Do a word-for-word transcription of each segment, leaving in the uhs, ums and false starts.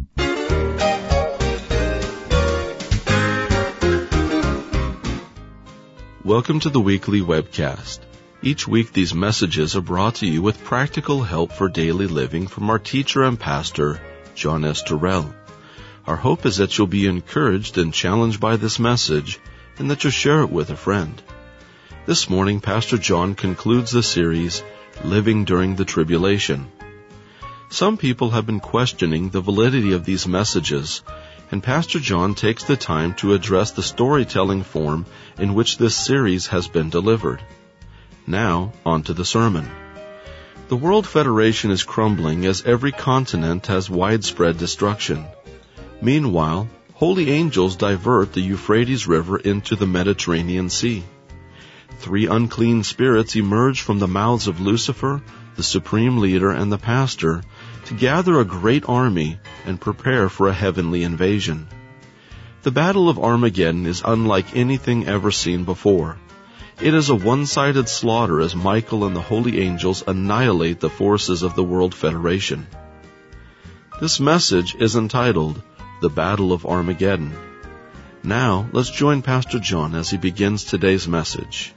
Welcome to the weekly webcast. Each week these messages are brought to you with practical help for daily living from our teacher and pastor, John S. Terrell. Our hope is that you'll be encouraged and challenged by this message and that you'll share it with a friend. This morning, Pastor John concludes the series, Living During the Tribulation. Some people have been questioning the validity of these messages, and Pastor John takes the time to address the storytelling form in which this series has been delivered. Now, on to the sermon. The World Federation is crumbling as every continent has widespread destruction. Meanwhile, holy angels divert the Euphrates River into the Mediterranean Sea. Three unclean spirits emerge from the mouths of Lucifer, the supreme leader, and the pastor to gather a great army and prepare for a heavenly invasion. The Battle of Armageddon is unlike anything ever seen before. It is a one-sided slaughter as Michael and the holy angels annihilate the forces of the World Federation. This message is entitled, The Battle of Armageddon. Now, let's join Pastor John as he begins today's message.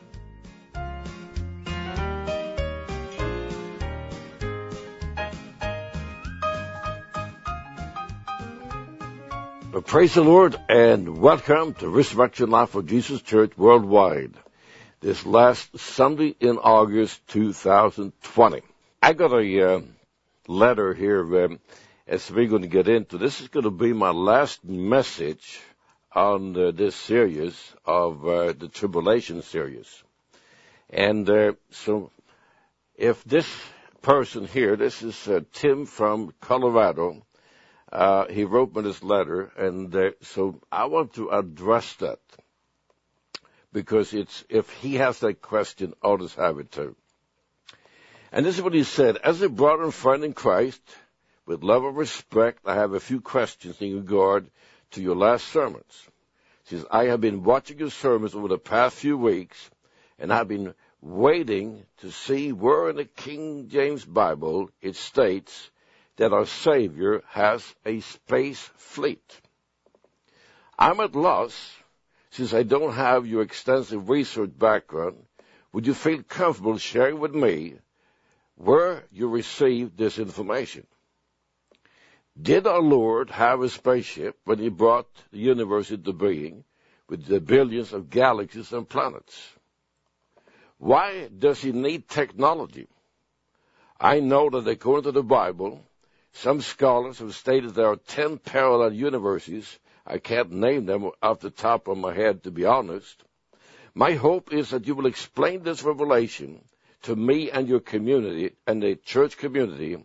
Praise the Lord and welcome to Resurrection Life of Jesus Church Worldwide. This last Sunday in August two thousand twenty. I got a uh, letter here um, as we're going to get into. This is going to be my last message on uh, this series of uh, the Tribulation series. And uh, so if this person here, this is uh, Tim from Colorado, Uh, he wrote me this letter, and uh, so I want to address that because it's if he has that question, others have it too. And this is what he said: as a brother and friend in Christ, with love and respect, I have a few questions in regard to your last sermons. He says, I have been watching your sermons over the past few weeks, and I've been waiting to see where in the King James Bible it states that our Savior has a space fleet. I'm at loss, since I don't have your extensive research background. Would you feel comfortable sharing with me where you received this information? Did our Lord have a spaceship when he brought the universe into being with the billions of galaxies and planets? Why does he need technology? I know that according to the Bible, some scholars have stated there are ten parallel universes. I can't name them off the top of my head, to be honest. My hope is that you will explain this revelation to me and your community and the church community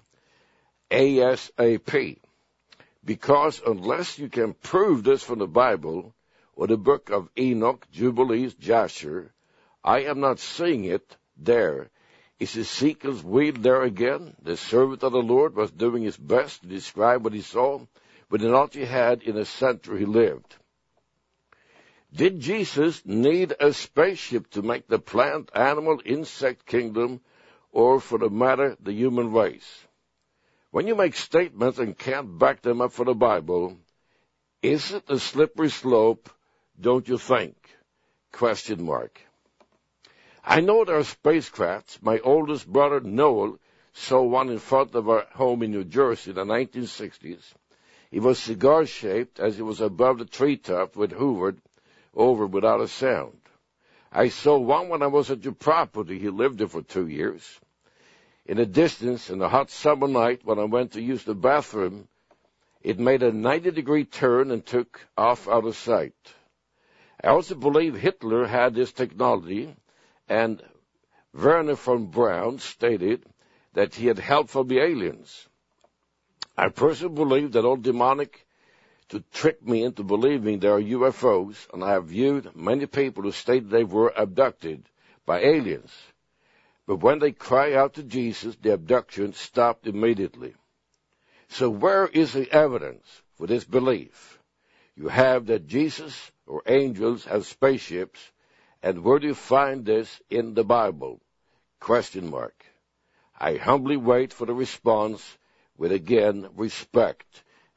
ASAP. Because unless you can prove this from the Bible or the book of Enoch, Jubilees, Jasher, I am not seeing it there. Is Ezekiel's wheel there again? The servant of the Lord was doing his best to describe what he saw within all he had in the century he lived. Did Jesus need a spaceship to make the plant, animal, insect kingdom, or for the matter, the human race? When you make statements and can't back them up for the Bible, is it a slippery slope, don't you think? Question mark. I know there are spacecrafts. My oldest brother, Noel, saw one in front of our home in New Jersey in the nineteen sixties. It was cigar-shaped as it was above the treetop with hovered over without a sound. I saw one when I was at your property. He lived there for two years. In the distance, in a hot summer night, when I went to use the bathroom, it made a ninety-degree turn and took off out of sight. I also believe Hitler had this technology, and Werner von Braun stated that he had help from the aliens. I personally believe that all demonic to trick me into believing there are U F Os, and I have viewed many people who stated they were abducted by aliens. But when they cry out to Jesus, the abduction stopped immediately. So where is the evidence for this belief? You have that Jesus or angels have spaceships, and where do you find this in the Bible? Question mark. I humbly wait for the response with, again, respect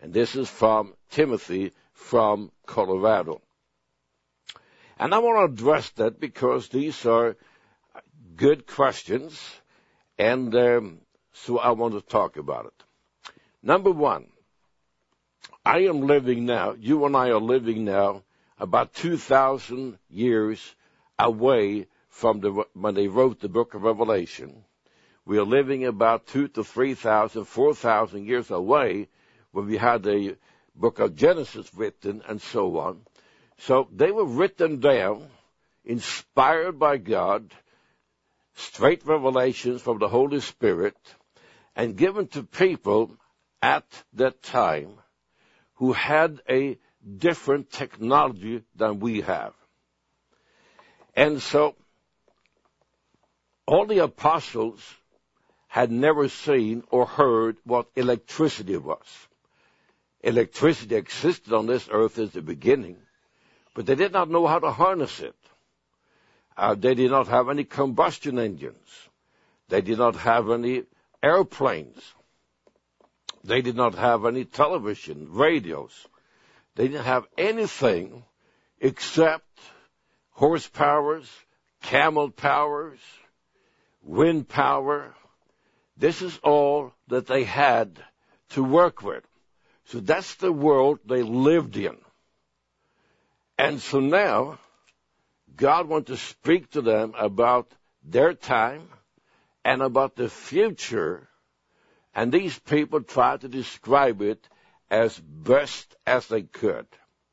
And this is from Timothy from Colorado. And I want to address that because these are good questions, and um, so I want to talk about it. Number one, I am living now, you and I are living now about two thousand years away from the, when they wrote the book of Revelation. We are living about two to three thousand, four thousand years away when we had the book of Genesis written and so on. So they were written down, inspired by God, straight revelations from the Holy Spirit, and given to people at that time who had a different technology than we have. And so all the apostles had never seen or heard what electricity was. Electricity existed on this earth as the beginning, but they did not know how to harness it. Uh, they did not have any combustion engines. They did not have any airplanes. They did not have any television, radios. They didn't have anything except horsepowers, camel powers, wind power. This is all that they had to work with. So that's the world they lived in. And so now, God wants to speak to them about their time and about the future, and these people try to describe it as best as they could.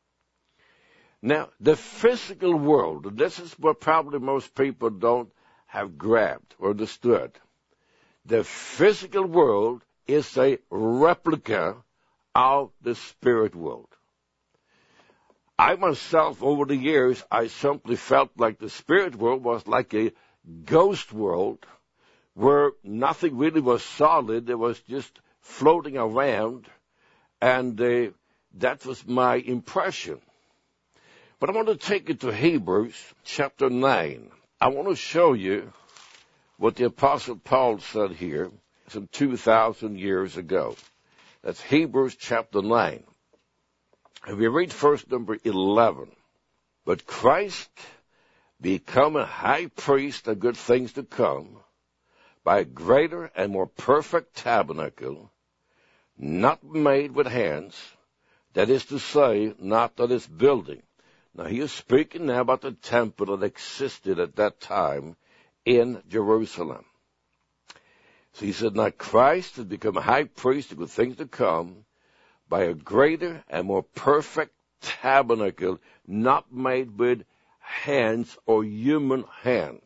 Now, the physical world, and this is what probably most people don't have grabbed or understood. The physical world is a replica of the spirit world. I myself, over the years, I simply felt like the spirit world was like a ghost world where nothing really was solid. It was just floating around, and uh, that was my impression. But I want to take it to Hebrews chapter nine. I want to show you what the Apostle Paul said here some two thousand years ago. That's Hebrews chapter nine. And we read verse number eleven. But Christ become a high priest of good things to come by a greater and more perfect tabernacle, not made with hands, that is to say, not of this building. Now he is speaking now about the temple that existed at that time in Jerusalem. So he said, now Christ has become a high priest of good things to come by a greater and more perfect tabernacle, not made with hands or human hands.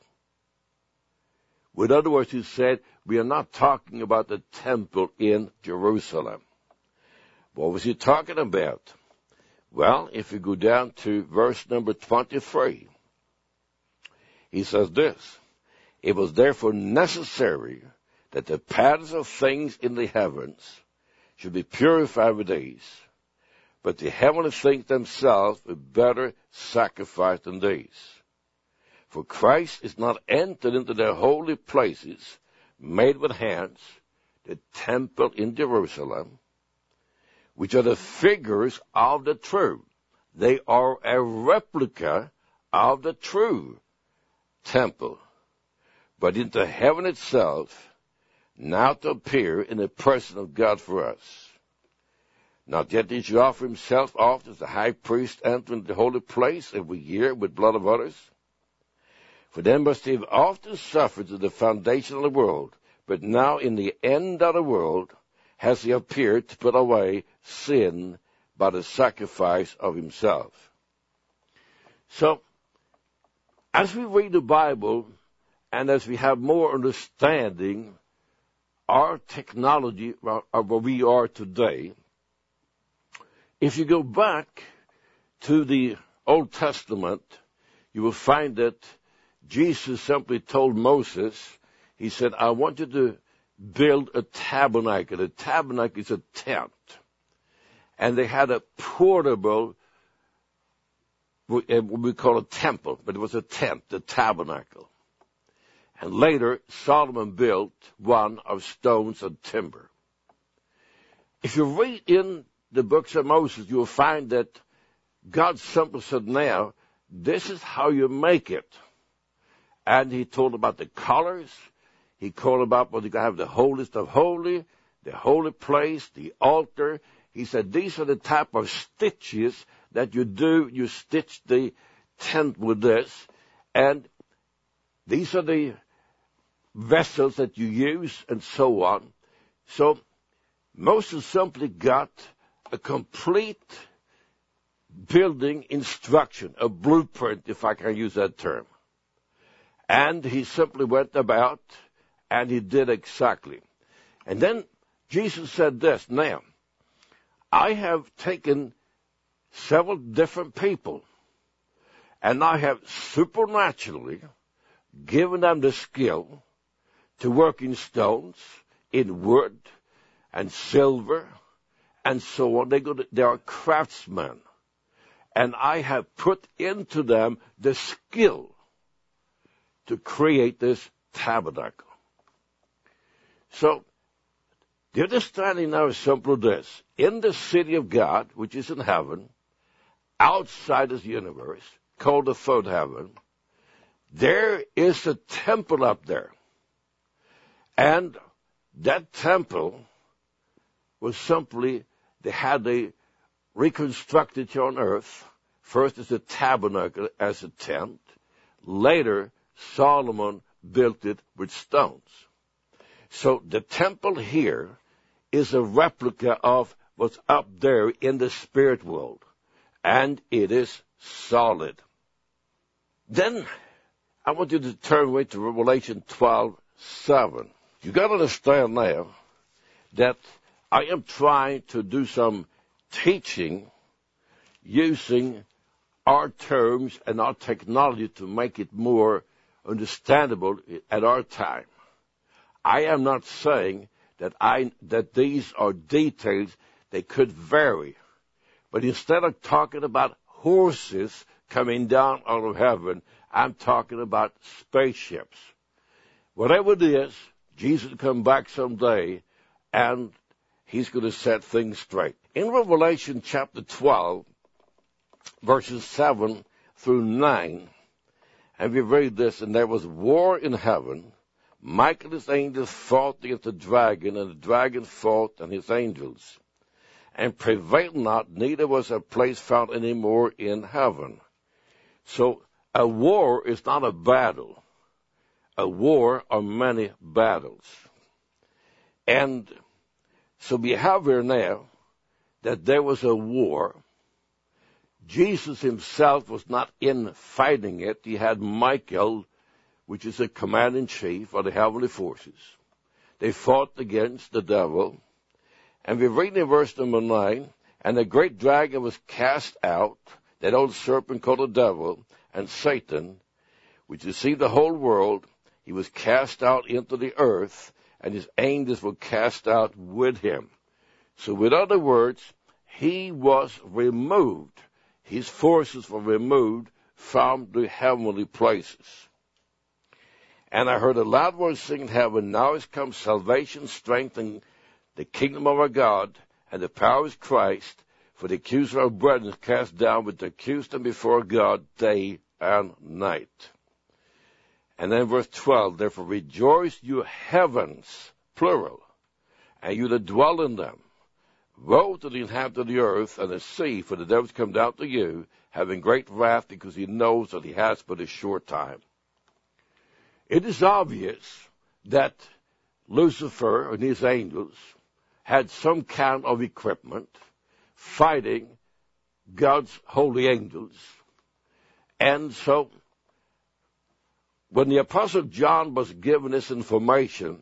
With other words, he said, we are not talking about the temple in Jerusalem. What was he talking about? Well, if you go down to verse number twenty-three, he says this, it was therefore necessary that the patterns of things in the heavens should be purified with these, but the heavenly things themselves were better sacrificed than these. For Christ is not entered into the holy places made with hands, the temple in Jerusalem, which are the figures of the true. They are a replica of the true temple, but into heaven itself, now to appear in the person of God for us. Not yet did he offer himself oft as the high priest entering the holy place every year with blood of others. For then must he have often suffered to the foundation of the world, but now in the end of the world has he appeared to put away sin by the sacrifice of himself. So, as we read the Bible, and as we have more understanding, our technology of where we are today, if you go back to the Old Testament, you will find that Jesus simply told Moses, he said, I want you to build a tabernacle. A tabernacle is a tent. And they had a portable, what we call a temple, but it was a tent, the tabernacle. And later, Solomon built one of stones and timber. if you read in the books of Moses, you'll find that God simply said, now, this is how you make it. And he told about the colors. He told about what you got to have the holiest of holy, the holy place, the altar. He said, these are the type of stitches that you do. You stitch the tent with this. And these are the vessels that you use, and so on. So Moses simply got a complete building instruction, a blueprint, if I can use that term. And he simply went about, and he did exactly. And then Jesus said this, now, I have taken several different people, and I have supernaturally given them the skill to work in stones, in wood, and silver, and so on. They, go to, they are craftsmen. And I have put into them the skill to create this tabernacle. So, the understanding now is simply this. In the city of God, which is in heaven, outside this universe, called the third heaven, there is a temple up there. And that temple was simply, they had a reconstructed here on earth. First as a tabernacle, as a tent. Later, Solomon built it with stones. So the temple here is a replica of what's up there in the spirit world. And it is solid. Then, I want you to turn with to Revelation twelve seven. You got to understand now that I am trying to do some teaching using our terms and our technology to make it more understandable at our time. I am not saying that I that these are details. They could vary. But instead of talking about horses coming down out of heaven, I'm talking about spaceships. Whatever it is, Jesus will come back someday, and he's going to set things straight. In Revelation chapter twelve, verses seven through nine, and we read this, and there was war in heaven. Michael and his angels fought against the dragon, and the dragon fought and his angels, and prevailed not, neither was a place found any more in heaven. So a war is not a battle. A war are many battles. And so we have here now that there was a war. Jesus himself was not in fighting it. He had Michael, which is the commander-in-chief of the heavenly forces. They fought against the devil. And we read in verse number nine, and the great dragon was cast out, that old serpent called the devil, and Satan, which deceived the whole world. He was cast out into the earth, and his angels were cast out with him. So with other words, he was removed. His forces were removed from the heavenly places. And I heard a loud voice sing in heaven, now has come salvation, strength, and the kingdom of our God, and the power of Christ, for the accuser of brethren is cast down, with the accused them before God day and night. And then verse twelve, therefore rejoice, you heavens, plural, and you that dwell in them. Woe to the inhabitants of the earth and the sea, for the devil has come down to you, having great wrath, because he knows that he has but a short time. It is obvious that Lucifer and his angels had some kind of equipment fighting God's holy angels. And so, when the Apostle John was given this information,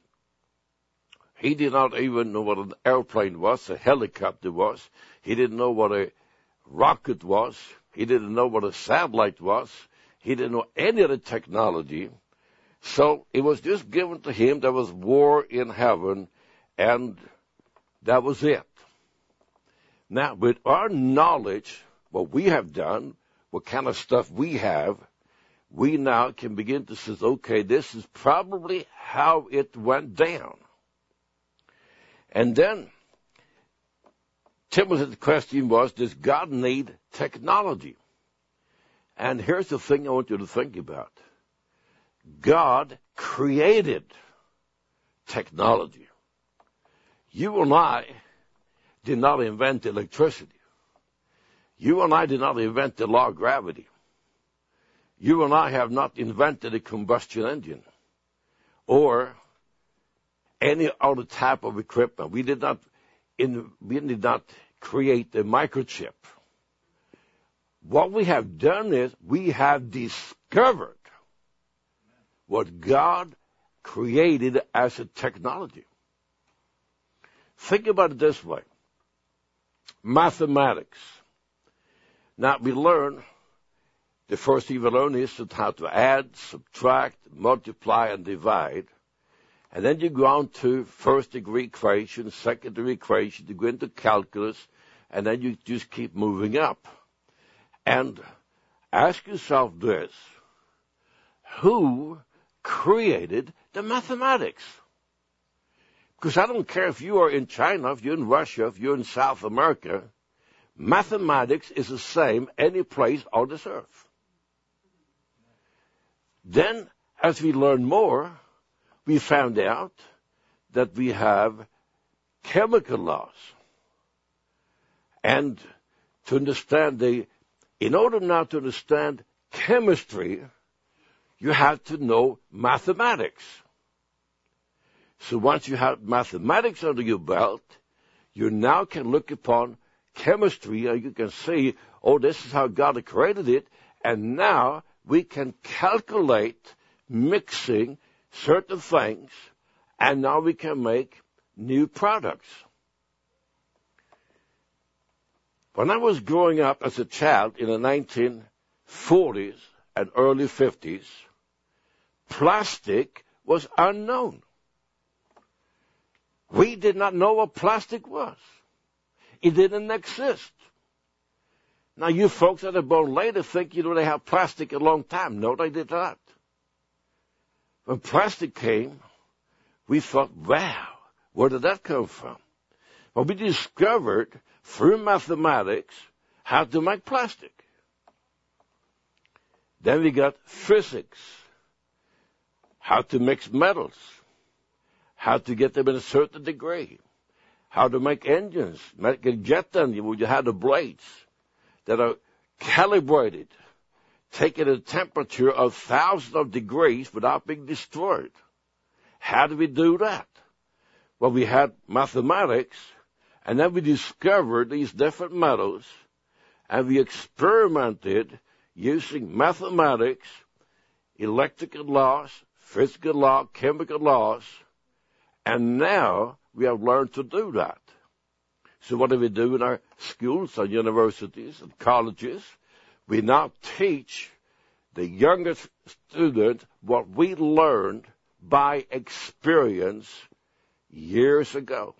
he did not even know what an airplane was, a helicopter was. He didn't know what a rocket was. He didn't know what a satellite was. He didn't know any of the technology. So it was just given to him. There was war in heaven, and that was it. Now, with our knowledge, what we have done, what kind of stuff we have, we now can begin to say, okay, this is probably how it went down. And then Timothy's question was, does God need technology? And here's the thing I want you to think about. God created technology. You and I did not invent electricity. You and I did not invent the law of gravity. You and I have not invented a combustion engine or any other type of equipment. We did not, in, we did not create a microchip. What we have done is we have discovered what God created as a technology. Think about it this way. Mathematics. Now, we learn, the first thing we learn is how to add, subtract, multiply, and divide. And then you go on to first-degree equation, second-degree equation, you go into calculus, and then you just keep moving up. And ask yourself this, who created the mathematics? Because I don't care if you are in China, if you're in Russia, if you're in South America, mathematics is the same any place on this earth. Then, as we learn more, we found out that we have chemical laws. And to understand the, in order now to understand chemistry, you have to know mathematics. So once you have mathematics under your belt, you now can look upon chemistry and you can see, oh, this is how God created it, and now we can calculate mixing certain things, and now we can make new products. When I was growing up as a child in the nineteen forties and early fifties, plastic was unknown. We did not know what plastic was. It didn't exist. Now, you folks that are born later think, you know, they have plastic a long time. No, they did not. When plastic came, we thought, wow, where did that come from? Well, we discovered through mathematics how to make plastic. Then we got physics, how to mix metals, how to get them in a certain degree, how to make engines, make a jet engine where you have the blades that are calibrated, taking a temperature of thousands of degrees without being destroyed. How do we do that? Well, we had mathematics, and then we discovered these different metals, and we experimented using mathematics, electrical laws, physical law, chemical laws, and now we have learned to do that. So what do we do in our schools and universities and colleges? We now teach the younger student what we learned by experience years ago.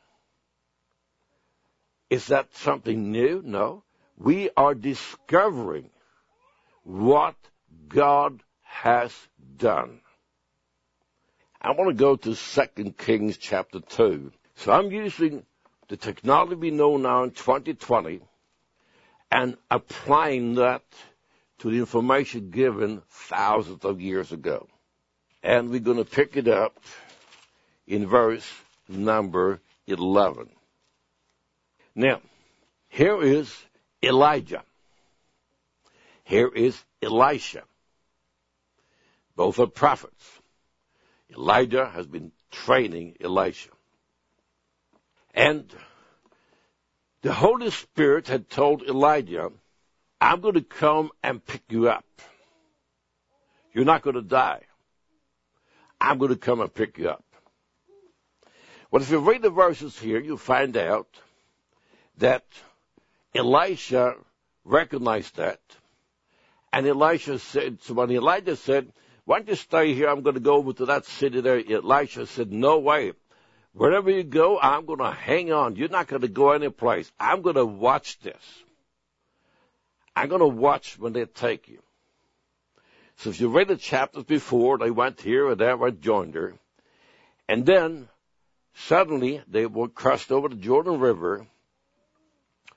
Is that something new? No. We are discovering what God has done. I want to go to Second Kings chapter two. So I'm using the technology we know now in twenty twenty and applying that to the information given thousands of years ago. And we're going to pick it up in verse number eleven. Now, here is Elijah. Here is Elisha. Both are prophets. Elijah has been training Elisha. And the Holy Spirit had told Elijah, I'm going to come and pick you up. You're not going to die. I'm going to come and pick you up. Well, if you read the verses here, you'll find out that Elisha recognized that. And Elisha said, so when Elijah said, why don't you stay here? I'm going to go over to that city there. Elisha said, no way. Wherever you go, I'm going to hang on. You're not going to go any place. I'm going to watch this. I'm going to watch when they take you. So if you read the chapters before, they went here and there and joined her. And then, suddenly, they were crossed over the Jordan River.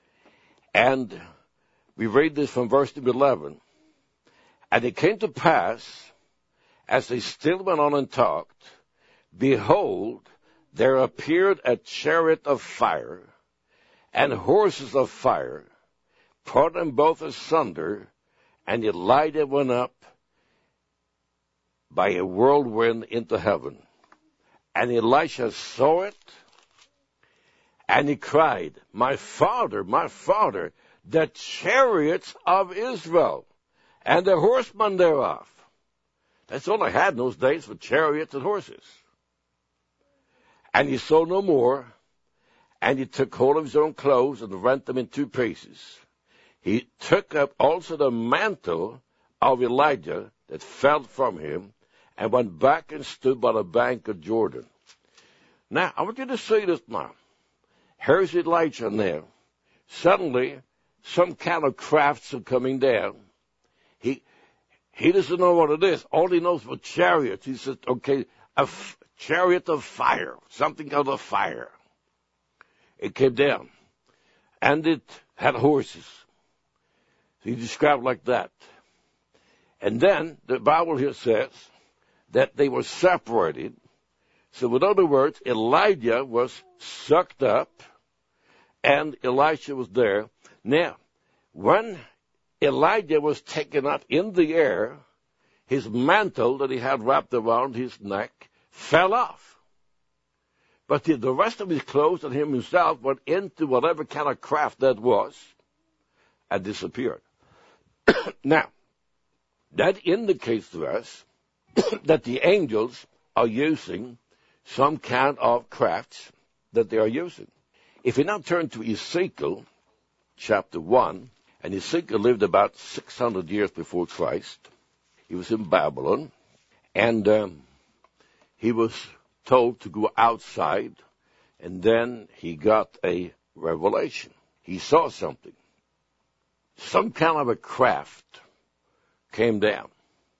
And we read this from verse eleven. And it came to pass, as they still went on and talked, behold, there appeared a chariot of fire, and horses of fire, put them both asunder, and Elijah went up by a whirlwind into heaven. And Elisha saw it, and he cried, My father, my father, the chariots of Israel, and the horsemen thereof. That's all I had in those days, for chariots and horses. And he saw no more, and he took hold of his own clothes and rent them in two pieces. He took up also the mantle of Elijah that fell from him, and went back and stood by the bank of Jordan. Now, I want you to see this now. Here's Elijah now. Suddenly, some kind of crafts are coming down. He he doesn't know what it is. All he knows about chariots. He says, okay, a f- chariot of fire, something called a fire. It came down, and it had horses. So he described it like that. And then the Bible here says that they were separated. So in other words, Elijah was sucked up, and Elisha was there. Now, when Elijah was taken up in the air, his mantle that he had wrapped around his neck fell off. But the, the rest of his clothes and him himself went into whatever kind of craft that was and disappeared. Now, that indicates to us that the angels are using some kind of crafts that they are using. If we now turn to Ezekiel chapter one, and Ezekiel lived about six hundred years before Christ. He was in Babylon, and um, he was told to go outside, and then he got a revelation. He saw something. Some kind of a craft came down.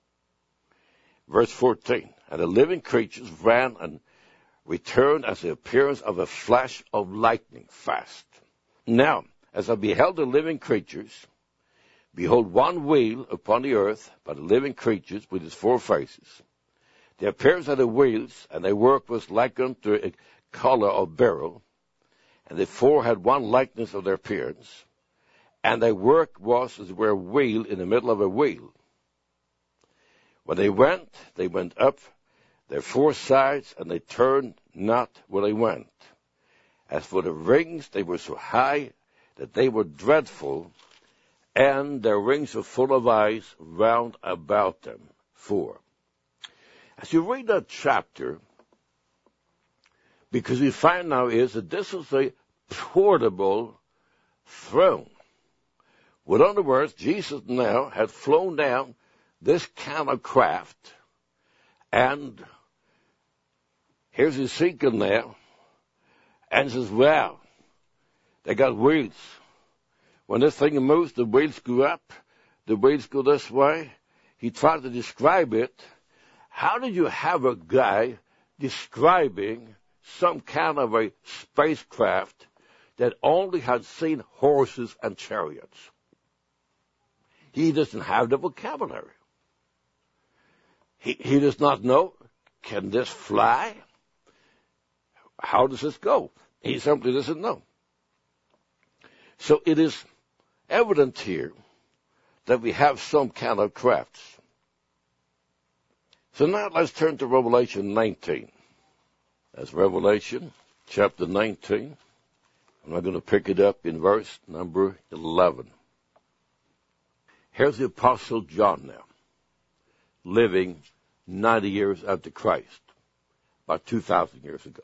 Verse fourteen, and the living creatures ran and returned as the appearance of a flash of lightning fast. Now, as I beheld the living creatures, behold, one wheel upon the earth by the living creatures with its four faces. The appearance of the wheels and their work was like unto a collar of beryl, and the four had one likeness of their appearance, and their work was as it were a wheel in the middle of a wheel. When they went, they went up their four sides, and they turned not where they went. As for the rings, they were so high that they were dreadful, and their rings were full of eyes round about them. Four. As you read that chapter, because we find now is that this is a portable throne. With other words, Jesus now had flown down this kind of craft, and here's Ezekiel now, and says, well, they got wheels. When this thing moves, the wheels go up, the wheels go this way. He tried to describe it. How did you have a guy describing some kind of a spacecraft that only had seen horses and chariots? He doesn't have the vocabulary. He, he does not know, can this fly? How does this go? He simply doesn't know. So it is evident here that we have some kind of crafts. So now let's turn to Revelation nineteen. That's Revelation chapter nineteen. And I'm going to pick it up in verse number eleven. Here's the Apostle John now, living ninety years after Christ, about two thousand years ago.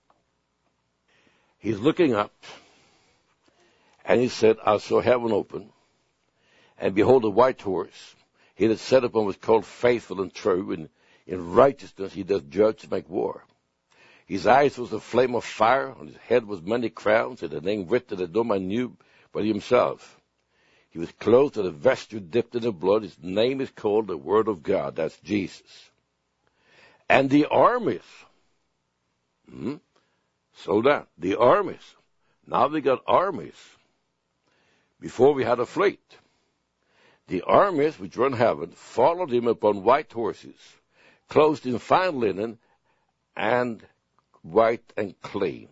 He's looking up, and he said, I saw heaven open, and behold, a white horse. He that sat upon was called Faithful and True, and in righteousness he doth judge to make war. His eyes was a flame of fire, on his head was many crowns, and a name written that no man knew but himself. He was clothed with a vesture dipped in the blood. His name is called the Word of God. That's Jesus. And the armies, hmm, slow down, the armies, now they got armies, before we had a fleet. The armies which were in heaven followed him upon white horses, clothed in fine linen, and white and clean.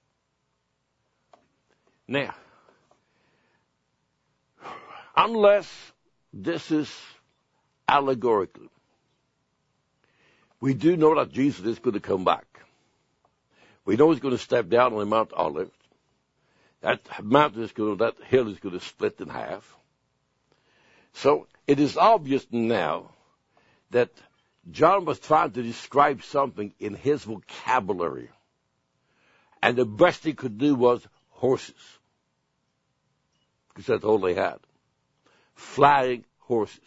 Now, unless this is allegorical, we do know that Jesus is going to come back. We know he's going to step down on the Mount Olives. That mountain is going to, that hill is going to split in half. So it is obvious now that John was trying to describe something in his vocabulary. And the best he could do was horses. Because that's all they had. Flying horses.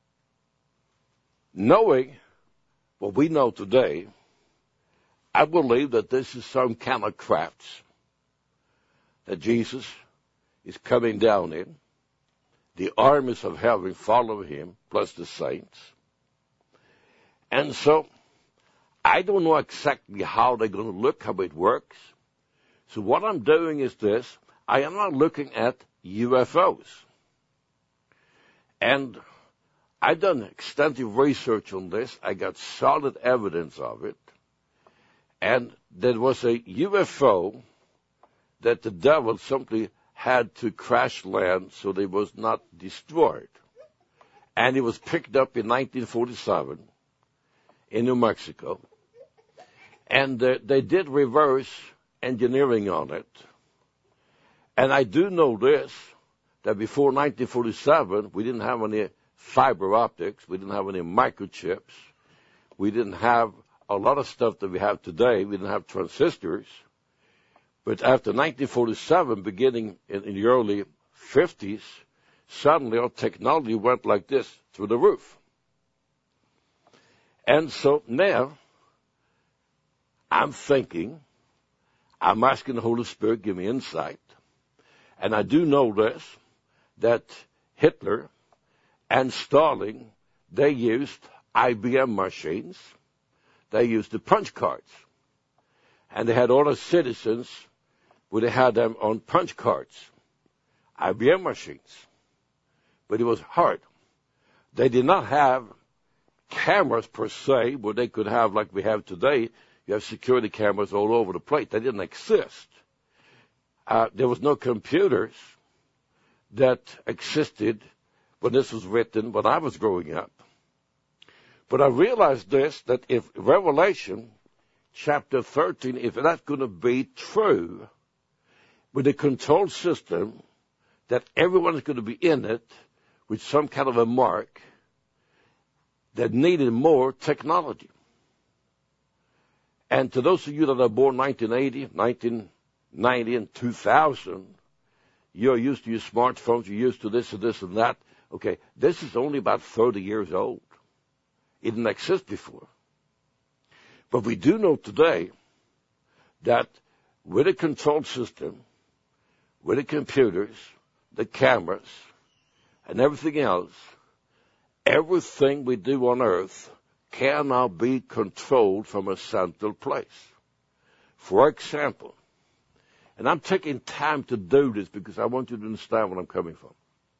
Knowing what we know today, I believe that this is some kind of crafts that Jesus is coming down in. The armies of heaven follow him, plus the saints. And so, I don't know exactly how they're going to look, how it works. So what I'm doing is this. I am not looking at U F Os. And I've done extensive research on this. I got solid evidence of it. And there was a U F O that the devil simply had to crash land so they was not destroyed. And it was picked up in nineteen forty-seven in New Mexico. And uh, they did reverse engineering on it. And I do know this, that before nineteen forty-seven, we didn't have any fiber optics. We didn't have any microchips. We didn't have a lot of stuff that we have today. We didn't have transistors. But after nineteen forty-seven, beginning in, in the early fifties, suddenly our technology went like this through the roof. And so now, I'm thinking, I'm asking the Holy Spirit, give me insight. And I do know this, that Hitler and Stalin, they used I B M machines. They used the punch cards. And they had all the citizens where they had them on punch cards, I B M machines. But it was hard. They did not have cameras per se, where they could have, like we have today, you have security cameras all over the place. They didn't exist. Uh, there was no computers that existed when this was written, when I was growing up. But I realized this, that if Revelation chapter thirteen, if that's going to be true, with a control system that everyone is going to be in it with some kind of a mark, that needed more technology. And to those of you that are born nineteen eighty, nineteen ninety, and two thousand, you're used to your smartphones, you're used to this and this and that. Okay, this is only about thirty years old. It didn't exist before. But we do know today that with a control system, with the computers, the cameras, and everything else, everything we do on earth can now be controlled from a central place. For example, and I'm taking time to do this because I want you to understand where I'm coming from.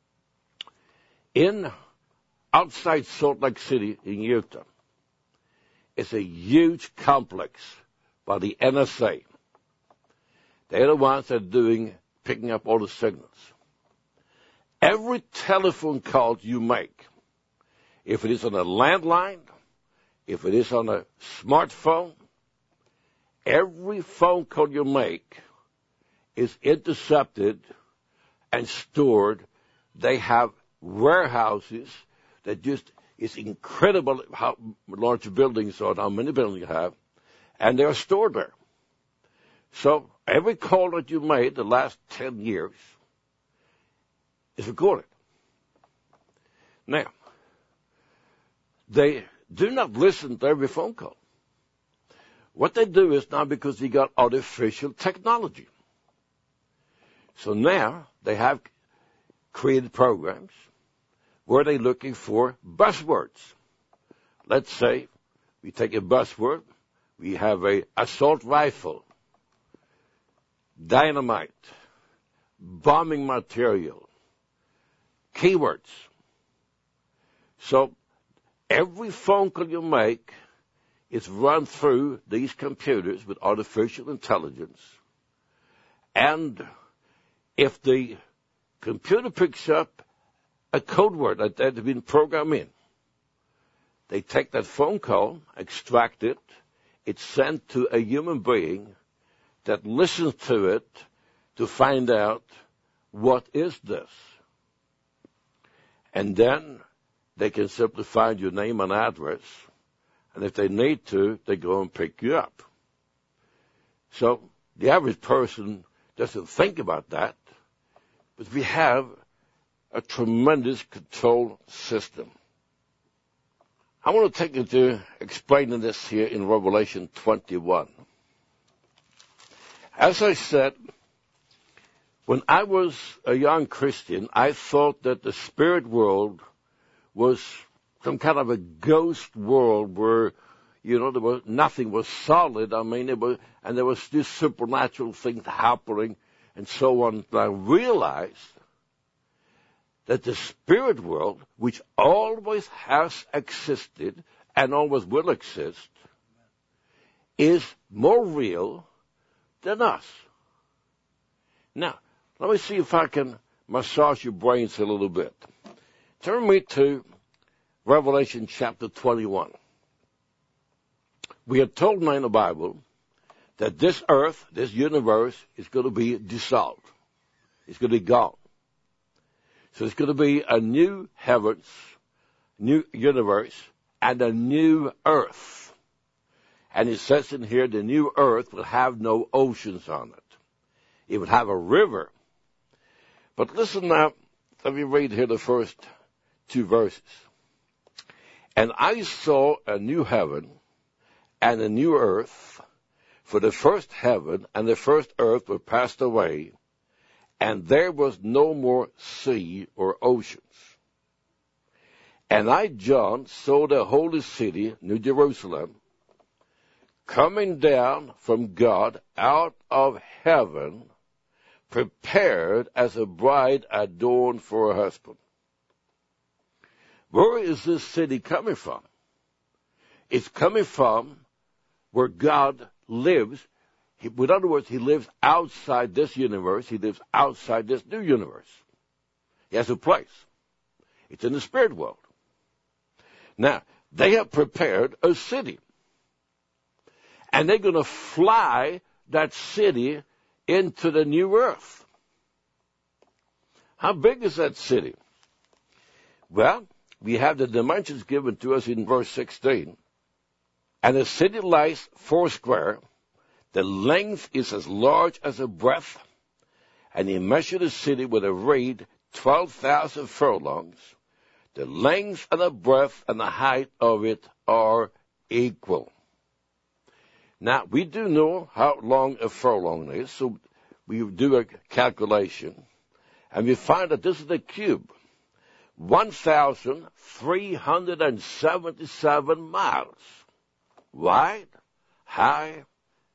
In outside Salt Lake City in Utah, it's a huge complex by the N S A. They're the ones that are doing, picking up all the signals. Every telephone call you make, if it is on a landline, if it is on a smartphone, every phone call you make is intercepted and stored. They have warehouses that just is incredible how large buildings are, how many buildings you have, and they are stored there. So every call that you made the last ten years is recorded. Now, they do not listen to every phone call. What they do is now because they got artificial technology. So now they have created programs where they're looking for buzzwords. Let's say we take a buzzword, we have a assault rifle, dynamite, bombing material, keywords. So every phone call you make is run through these computers with artificial intelligence. And if the computer picks up a code word that has been programmed in, they take that phone call, extract it, it's sent to a human being that listens to it to find out what is this. And then they can simply find your name and address, and if they need to, they go and pick you up. So the average person doesn't think about that, but we have a tremendous control system. I want to take you to explaining this here in Revelation twenty-one. As I said, when I was a young Christian, I thought that the spirit world was some kind of a ghost world where, you know, there was nothing was solid. I mean, it was, and there was this supernatural things happening and so on. But I realized that the spirit world, which always has existed and always will exist, is more real than us. Now, let me see if I can massage your brains a little bit. Turn me to Revelation chapter twenty-one. We are told now in the Bible that this earth, this universe, is going to be dissolved. It's going to be gone. So it's going to be a new heavens, new universe, and a new earth. And it says in here, the new earth will have no oceans on it. It will have a river. But listen now, let me read here the first two verses. And I saw a new heaven and a new earth, for the first heaven and the first earth were passed away, and there was no more sea or oceans. And I, John, saw the holy city, New Jerusalem, coming down from God out of heaven, prepared as a bride adorned for her husband. Where is this city coming from? It's coming from where God lives. He, in other words, he lives outside this universe. He lives outside this new universe. He has a place. It's in the spirit world. Now, they have prepared a city. And they're going to fly that city into the new earth. How big is that city? Well, we have the dimensions given to us in verse sixteen. And the city lies foursquare. The length is as large as the breadth. And he measured the city with a reed, twelve thousand furlongs. The length and the breadth and the height of it are equal. Now, we do know how long a furlong is, so we do a calculation. And we find that this is a cube. one thousand three hundred seventy-seven miles. Wide, high,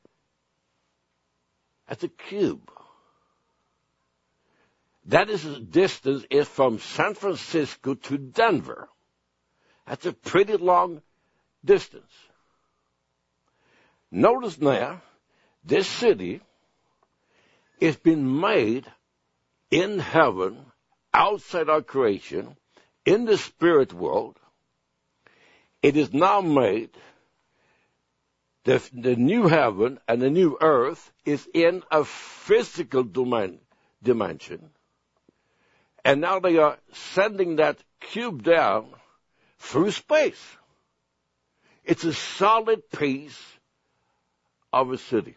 that's a cube. That is the distance is from San Francisco to Denver. That's a pretty long distance. Notice now, this city is being made in heaven, outside our creation, in the spirit world. It is now made. The, the new heaven and the new earth is in a physical domain, dimension. And now they are sending that cube down through space. It's a solid piece of a city.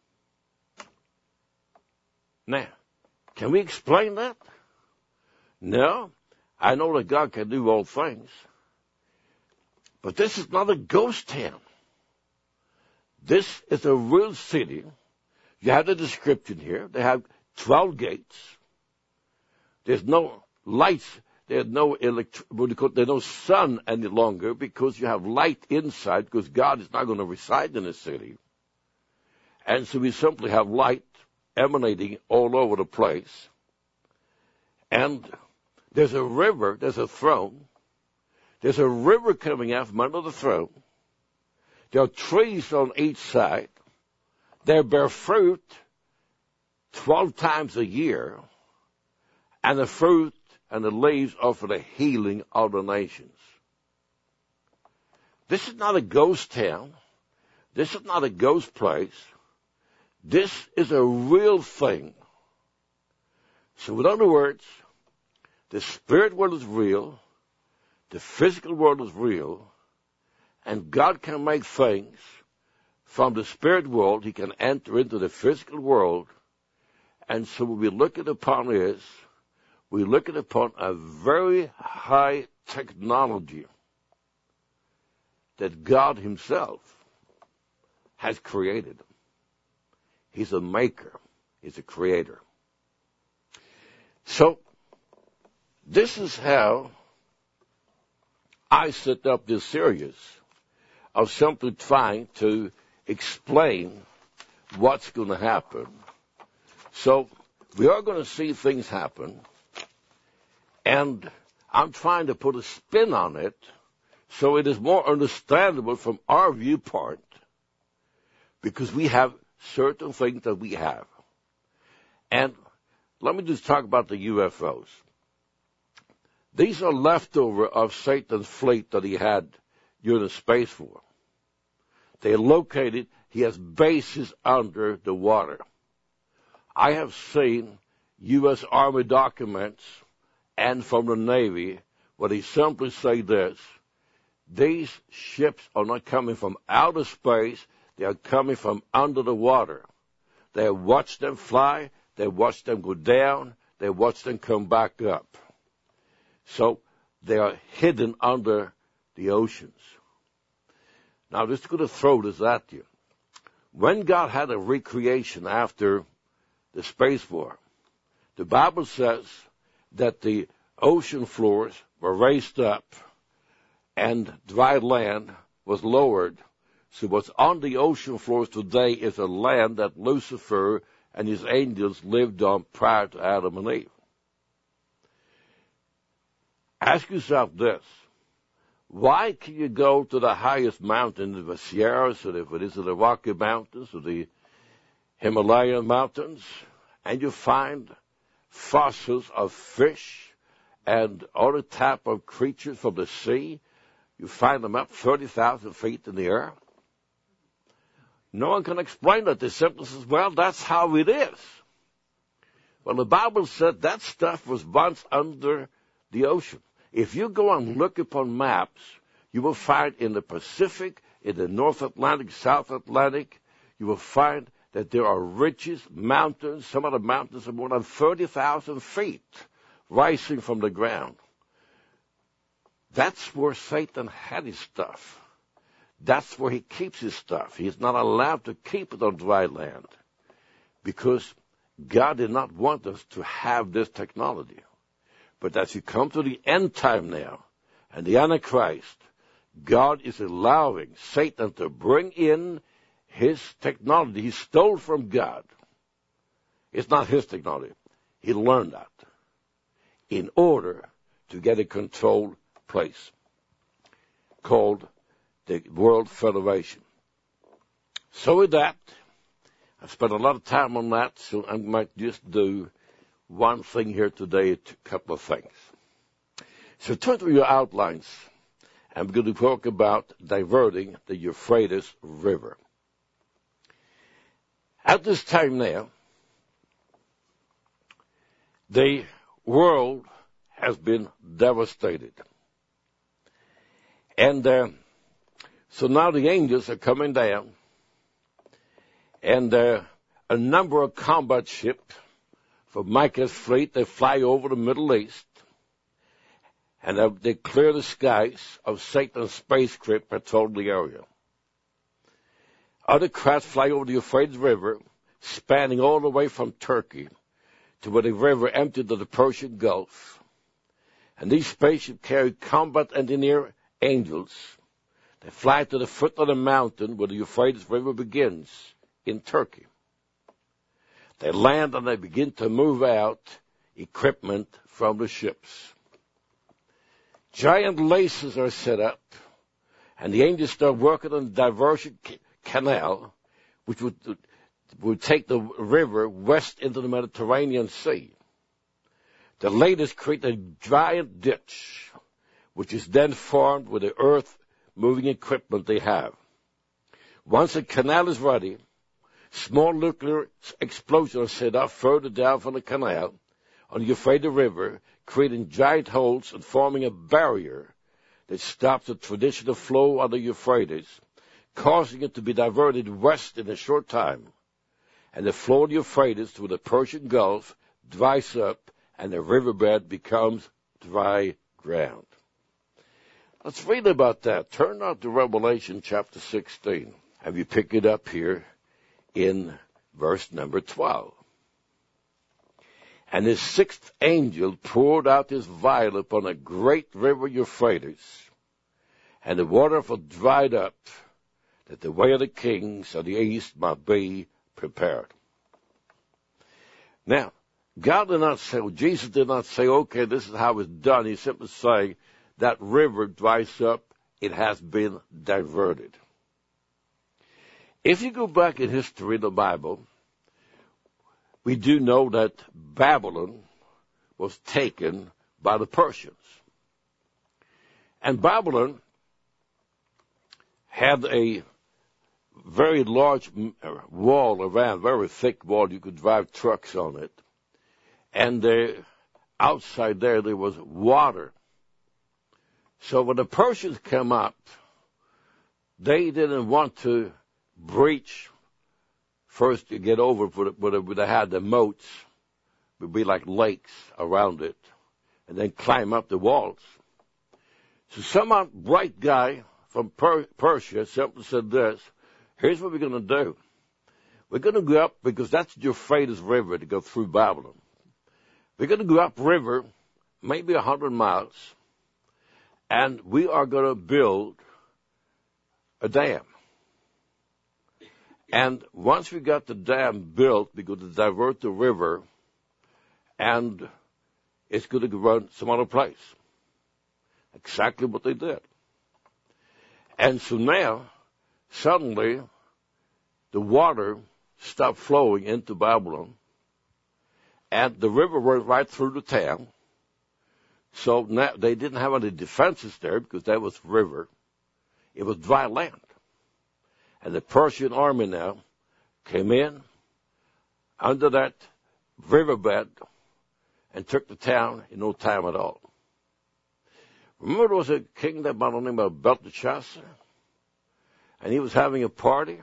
Now, can we explain that? No. I know that God can do all things. But this is not a ghost town. This is a real city. You have the description here. They have twelve gates. There's no lights. There's no electric, there's no sun any longer because you have light inside because God is not going to reside in the city. And so we simply have light emanating all over the place. And There's a river, there's a throne. There's a river coming out from under the throne. There are trees on each side. They bear fruit twelve times a year. And the fruit and the leaves are for the healing of the nations. This is not a ghost town. This is not a ghost place. This is a real thing. So in other words, the spirit world is real, the physical world is real, and God can make things from the spirit world. He can enter into the physical world. And so what we're looking upon is, we're looking upon a very high technology that God himself has created. He's a maker. He's a creator. So, this is how I set up this series of simply trying to explain what's going to happen. So, we are going to see things happen, and I'm trying to put a spin on it so it is more understandable from our viewpoint, because we have certain things that we have. And let me just talk about the U F Os. These are leftover of Satan's fleet that he had during the space war. They are located, he has bases under the water. I have seen U S Army documents and from the Navy where they simply say this: these ships are not coming from outer space, they are coming from under the water. They have watched them fly, they have watched them go down, they have watched them come back up. So they are hidden under the oceans. Now, just going to throw this at you. When God had a recreation after the space war, the Bible says that the ocean floors were raised up and dry land was lowered. So what's on the ocean floors today is a land that Lucifer and his angels lived on prior to Adam and Eve. Ask yourself this: why can you go to the highest mountain, the Sierras, or if it is the Rocky Mountains, or the Himalayan mountains, and you find fossils of fish and other type of creatures from the sea? You find them up thirty thousand feet in the air. No one can explain that. They simply says, well, that's how it is. Well, the Bible said that stuff was once under the ocean. If you go and look upon maps, you will find in the Pacific, in the North Atlantic, South Atlantic, you will find that there are ridges, mountains. Some of the mountains are more than thirty thousand feet rising from the ground. That's where Satan had his stuff. That's where he keeps his stuff. He's not allowed to keep it on dry land because God did not want us to have this technology. But as you come to the end time now and the Antichrist, God is allowing Satan to bring in his technology he stole from God. It's not his technology. He learned that in order to get a controlled place called the World Federation. So with that, I spent a lot of time on that, so I might just do one thing here today, a couple of things. So turn to your outlines. I'm going to talk about diverting the Euphrates River. At this time now, the world has been devastated. And uh, so now the angels are coming down, and uh, a number of combat ships from Micah's fleet, they fly over the Middle East, and uh, they clear the skies of Satan's spacecraft patrolling the area. Other crafts fly over the Euphrates River, spanning all the way from Turkey to where the river emptied to the Persian Gulf. And these spaceships carry combat engineer angels. They fly to the foot of the mountain where the Euphrates River begins in Turkey. They land and they begin to move out equipment from the ships. Giant laces are set up, and the angels start working on the diversion canal, which would, would take the river west into the Mediterranean Sea. The latest create a giant ditch, which is then formed with the earth-moving equipment they have. Once the canal is ready, small nuclear explosions are set up further down from the canal on the Euphrates River, creating giant holes and forming a barrier that stops the traditional flow of the Euphrates, causing it to be diverted west in a short time. And the flow of the Euphrates through the Persian Gulf dries up, and the riverbed becomes dry ground. Let's read about that. Turn out to Revelation chapter sixteen. Have you picked it up here in verse number twelve? And the sixth angel poured out his vial upon a great river Euphrates, and the water was dried up, that the way of the kings of the east might be prepared. Now, God did not say, well, Jesus did not say, okay, this is how it's done. He simply saying that river dries up, it has been diverted. If you go back in history in the Bible, we do know that Babylon was taken by the Persians. And Babylon had a very large wall around, very thick wall. You could drive trucks on it. And there, outside there, there was water. So when the Persians came up, they didn't want to breach first to get over, but they had the moats, it would be like lakes around it, and then climb up the walls. So some bright guy from per- Persia simply said this, here's what we're going to do. We're going to go up, because that's the Euphrates River to go through Babylon. We're going to go up river, maybe a hundred miles, and we are going to build a dam. And once we got the dam built, we're going to divert the river, and it's going to run some other place. Exactly what they did. And so now, suddenly, the water stopped flowing into Babylon, and the river went right through the town. So now they didn't have any defenses there, because that was river. It was dry land. And the Persian army now came in under that riverbed and took the town in no time at all. Remember, there was a king that by the name of Belteshazzar, and he was having a party,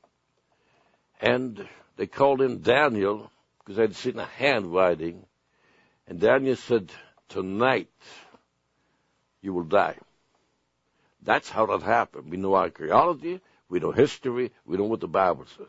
and they called in Daniel because they'd seen a handwriting, and Daniel said, tonight you will die. That's how that happened. We know archaeology, we know history, we know what the Bible says.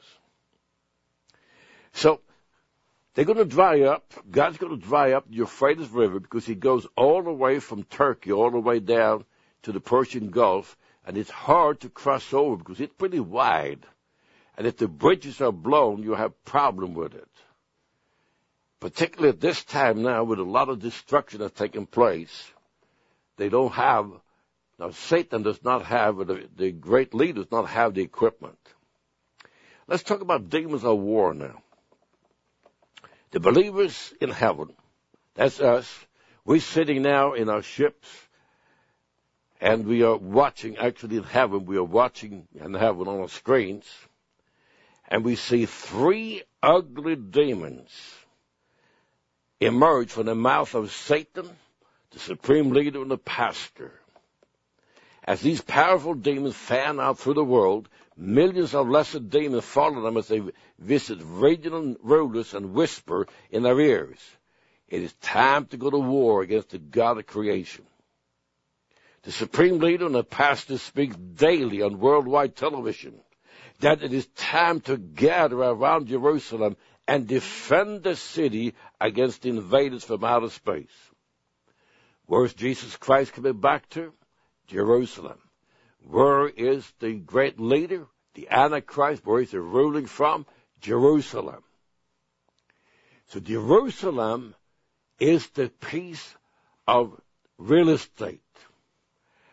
So, they're going to dry up, God's going to dry up the Euphrates River, because he goes all the way from Turkey, all the way down to the Persian Gulf, and it's hard to cross over because it's pretty wide. And if the bridges are blown, you have a problem with it. Particularly at this time now, with a lot of destruction that's taking place, they don't have, now Satan does not have, the, the great leader does not have the equipment. Let's talk about demons of war now. The believers in heaven, that's us, we're sitting now in our ships, and we are watching, actually in heaven, we are watching in heaven on our screens, and we see three ugly demons emerge from the mouth of Satan, the supreme leader and the pastor. As these powerful demons fan out through the world, millions of lesser demons follow them as they visit regional rulers and whisper in their ears, it is time to go to war against the God of creation. The supreme leader and the pastor speaks daily on worldwide television that it is time to gather around Jerusalem and defend the city against the invaders from outer space. Where is Jesus Christ coming back to? Jerusalem. Where is the great leader, the Antichrist? Where is he ruling from? Jerusalem. So Jerusalem is the piece of real estate.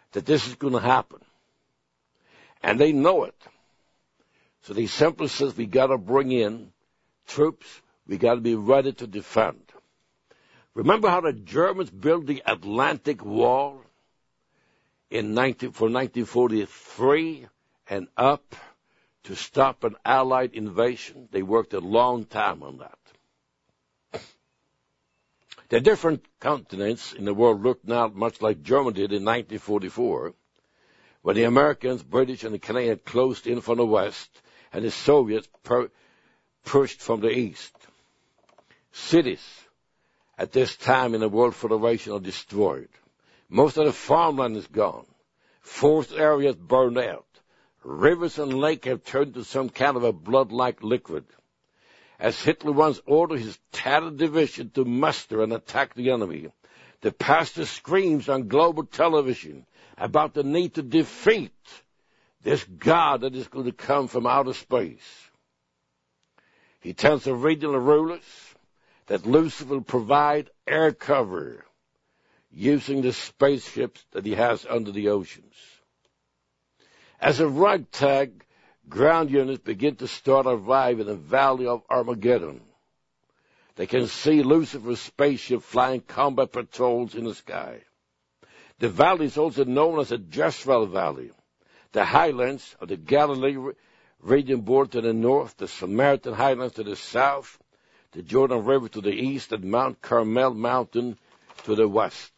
that this is going to happen. And they know it. So they simply says, we got to bring in troops. We got to be ready to defend. Remember how the Germans built the Atlantic Wall in nineteen, for nineteen forty-three and up to stop an Allied invasion? They worked a long time on that. The different continents in the world looked now much like Germany did in nineteen forty-four, when the Americans, British, and the Canadians closed in from the west, and the Soviets per- pushed from the east. Cities at this time in the World Federation are destroyed. Most of the farmland is gone. Forest areas burned out. Rivers and lakes have turned to some kind of a blood-like liquid. As Hitler once ordered his tattered division to muster and attack the enemy, the pastor screams on global television about the need to defeat this God that is going to come from outer space. He tells the regional rulers that Lucifer will provide air cover using the spaceships that he has under the oceans. As a ragtag, ground units begin to start arrive in the valley of Armageddon. They can see Lucifer's spaceship flying combat patrols in the sky. The valley is also known as the Jezreel Valley. The highlands of the Galilee region border to the north, the Samaritan highlands to the south, the Jordan River to the east, and Mount Carmel Mountain to the west.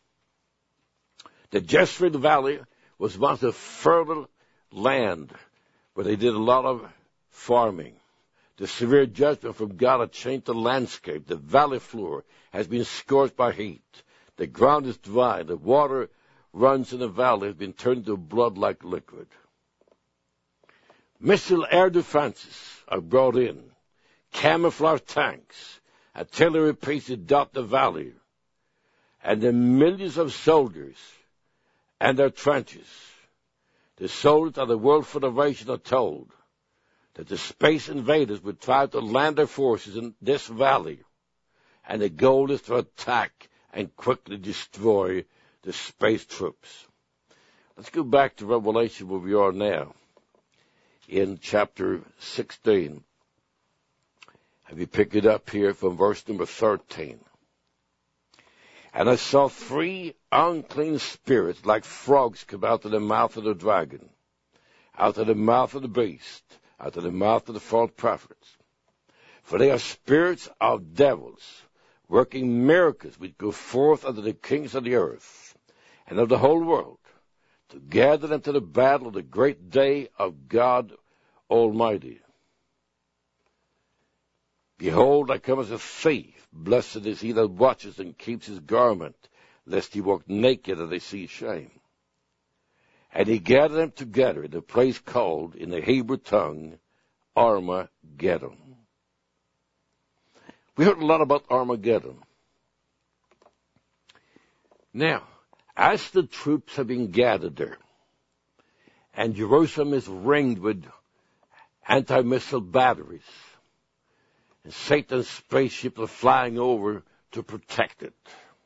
The Jezreel Valley was once a fertile land where they did a lot of farming. The severe judgment from God had changed the landscape. The valley floor has been scorched by heat. The ground is dry. The water runs in the valley has been turned to blood like liquid. Missile air defenses are brought in. Camouflage tanks, artillery pieces dot the valley, and the millions of soldiers and their trenches. The soldiers of the World Federation are told that the space invaders would try to land their forces in this valley, and the goal is to attack and quickly destroy the space troops. Let's go back to Revelation where we are now, in chapter sixteen. Have you picked it up here from verse number thirteen? And I saw three unclean spirits like frogs come out of the mouth of the dragon, out of the mouth of the beast, out of the mouth of the false prophets. For they are spirits of devils, working miracles which go forth unto the kings of the earth and of the whole world, to gather them to the battle of the great day of God Almighty. Behold, I come as a thief. Blessed is he that watches and keeps his garment, lest he walk naked and they see shame. And he gathered them together in a place called, in the Hebrew tongue, Armageddon. We heard a lot about Armageddon. Now, as the troops have been gathered there, and Jerusalem is ringed with anti-missile batteries, and Satan's spaceships are flying over to protect it,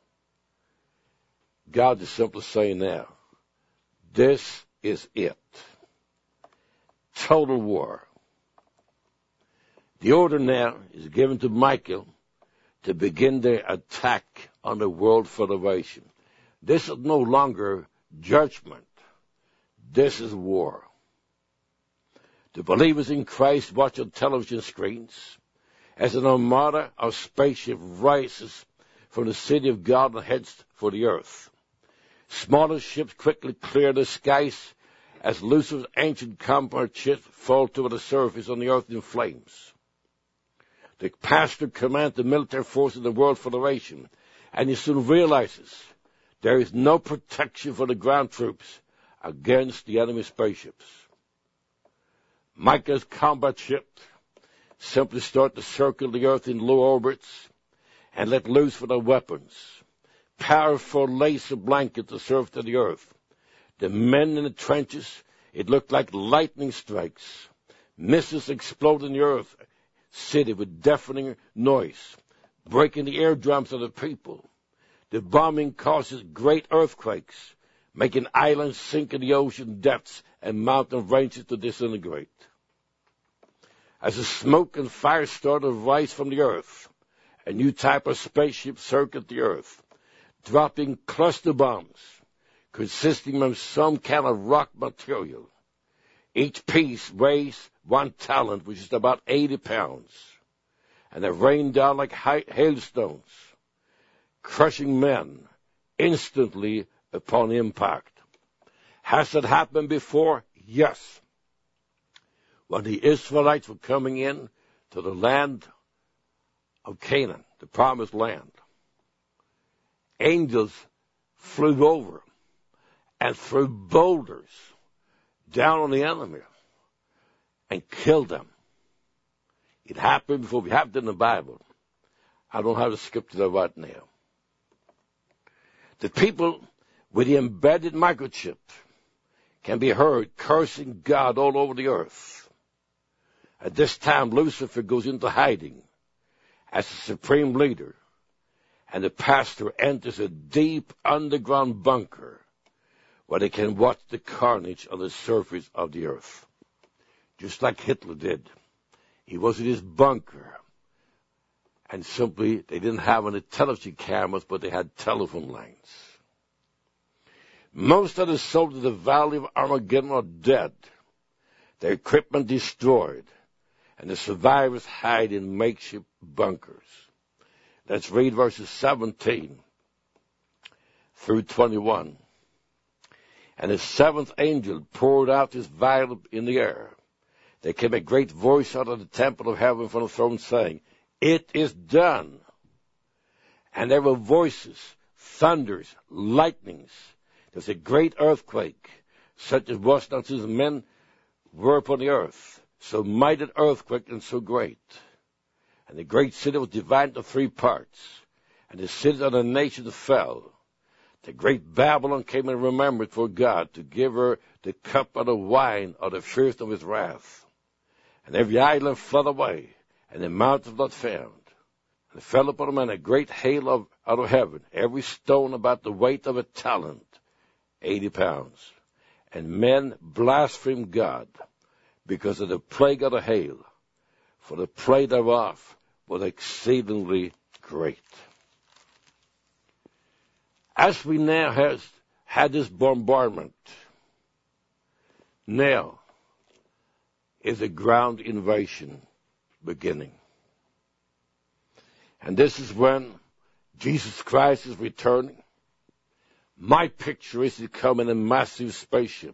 God is simply saying now, this is it. Total war. The order now is given to Michael to begin the attack on the World Federation. This is no longer judgment. This is war. The believers in Christ watch on television screens as an armada of spaceship rises from the city of God and heads for the earth. Smaller ships quickly clear the skies as Lucifer's ancient combat ships fall to the surface on the earth in flames. The pastor commands the military force of the World Federation, and he soon realizes there is no protection for the ground troops against the enemy spaceships. Michael's combat ships simply start to circle the earth in low orbits and let loose for their weapons. Powerful laser blankets to serve to the earth. The men in the trenches, it looked like lightning strikes. Missiles explode in the earth city with deafening noise, breaking the eardrums of the people. The bombing causes great earthquakes, making islands sink in the ocean depths and mountain ranges to disintegrate. As the smoke and fire started to rise from the earth, a new type of spaceship circled the earth, dropping cluster bombs consisting of some kind of rock material. Each piece weighs one talent, which is about eighty pounds, and they rained down like hailstones, crushing men instantly upon impact. Has it happened before? Yes. When the Israelites were coming in to the land of Canaan, the promised land, angels flew over and threw boulders down on the enemy and killed them. It happened before. We have it in the Bible. I don't have to skip to that right now. The people with the embedded microchip can be heard cursing God all over the earth. At this time, Lucifer goes into hiding as the supreme leader, and the pastor enters a deep underground bunker where they can watch the carnage on the surface of the earth. Just like Hitler did. He was in his bunker, and simply they didn't have any television cameras, but they had telephone lines. Most of the soldiers of the Valley of Armageddon are dead, their equipment destroyed, and the survivors hide in makeshift bunkers. Let's read verses seventeen through twenty-one. And the seventh angel poured out his vial in the air. There came a great voice out of the temple of heaven from the throne, saying, "It is done." And there were voices, thunders, lightnings. There was a great earthquake, such as was not since men were upon the earth. So mighty an earthquake and so great. And the great city was divided into three parts, and the cities of the nations fell. The great Babylon came in remembrance for God to give her the cup of the wine of the fierceness of his wrath. And every island fled away, and the mountains not found. And it fell upon them a great hail of, out of heaven, every stone about the weight of a talent, eighty pounds. And men blasphemed God because of the plague of the hail, for the plague thereof was exceedingly great. As we now have had this bombardment, now is a ground invasion beginning. And this is when Jesus Christ is returning. My picture is to come in a massive spaceship.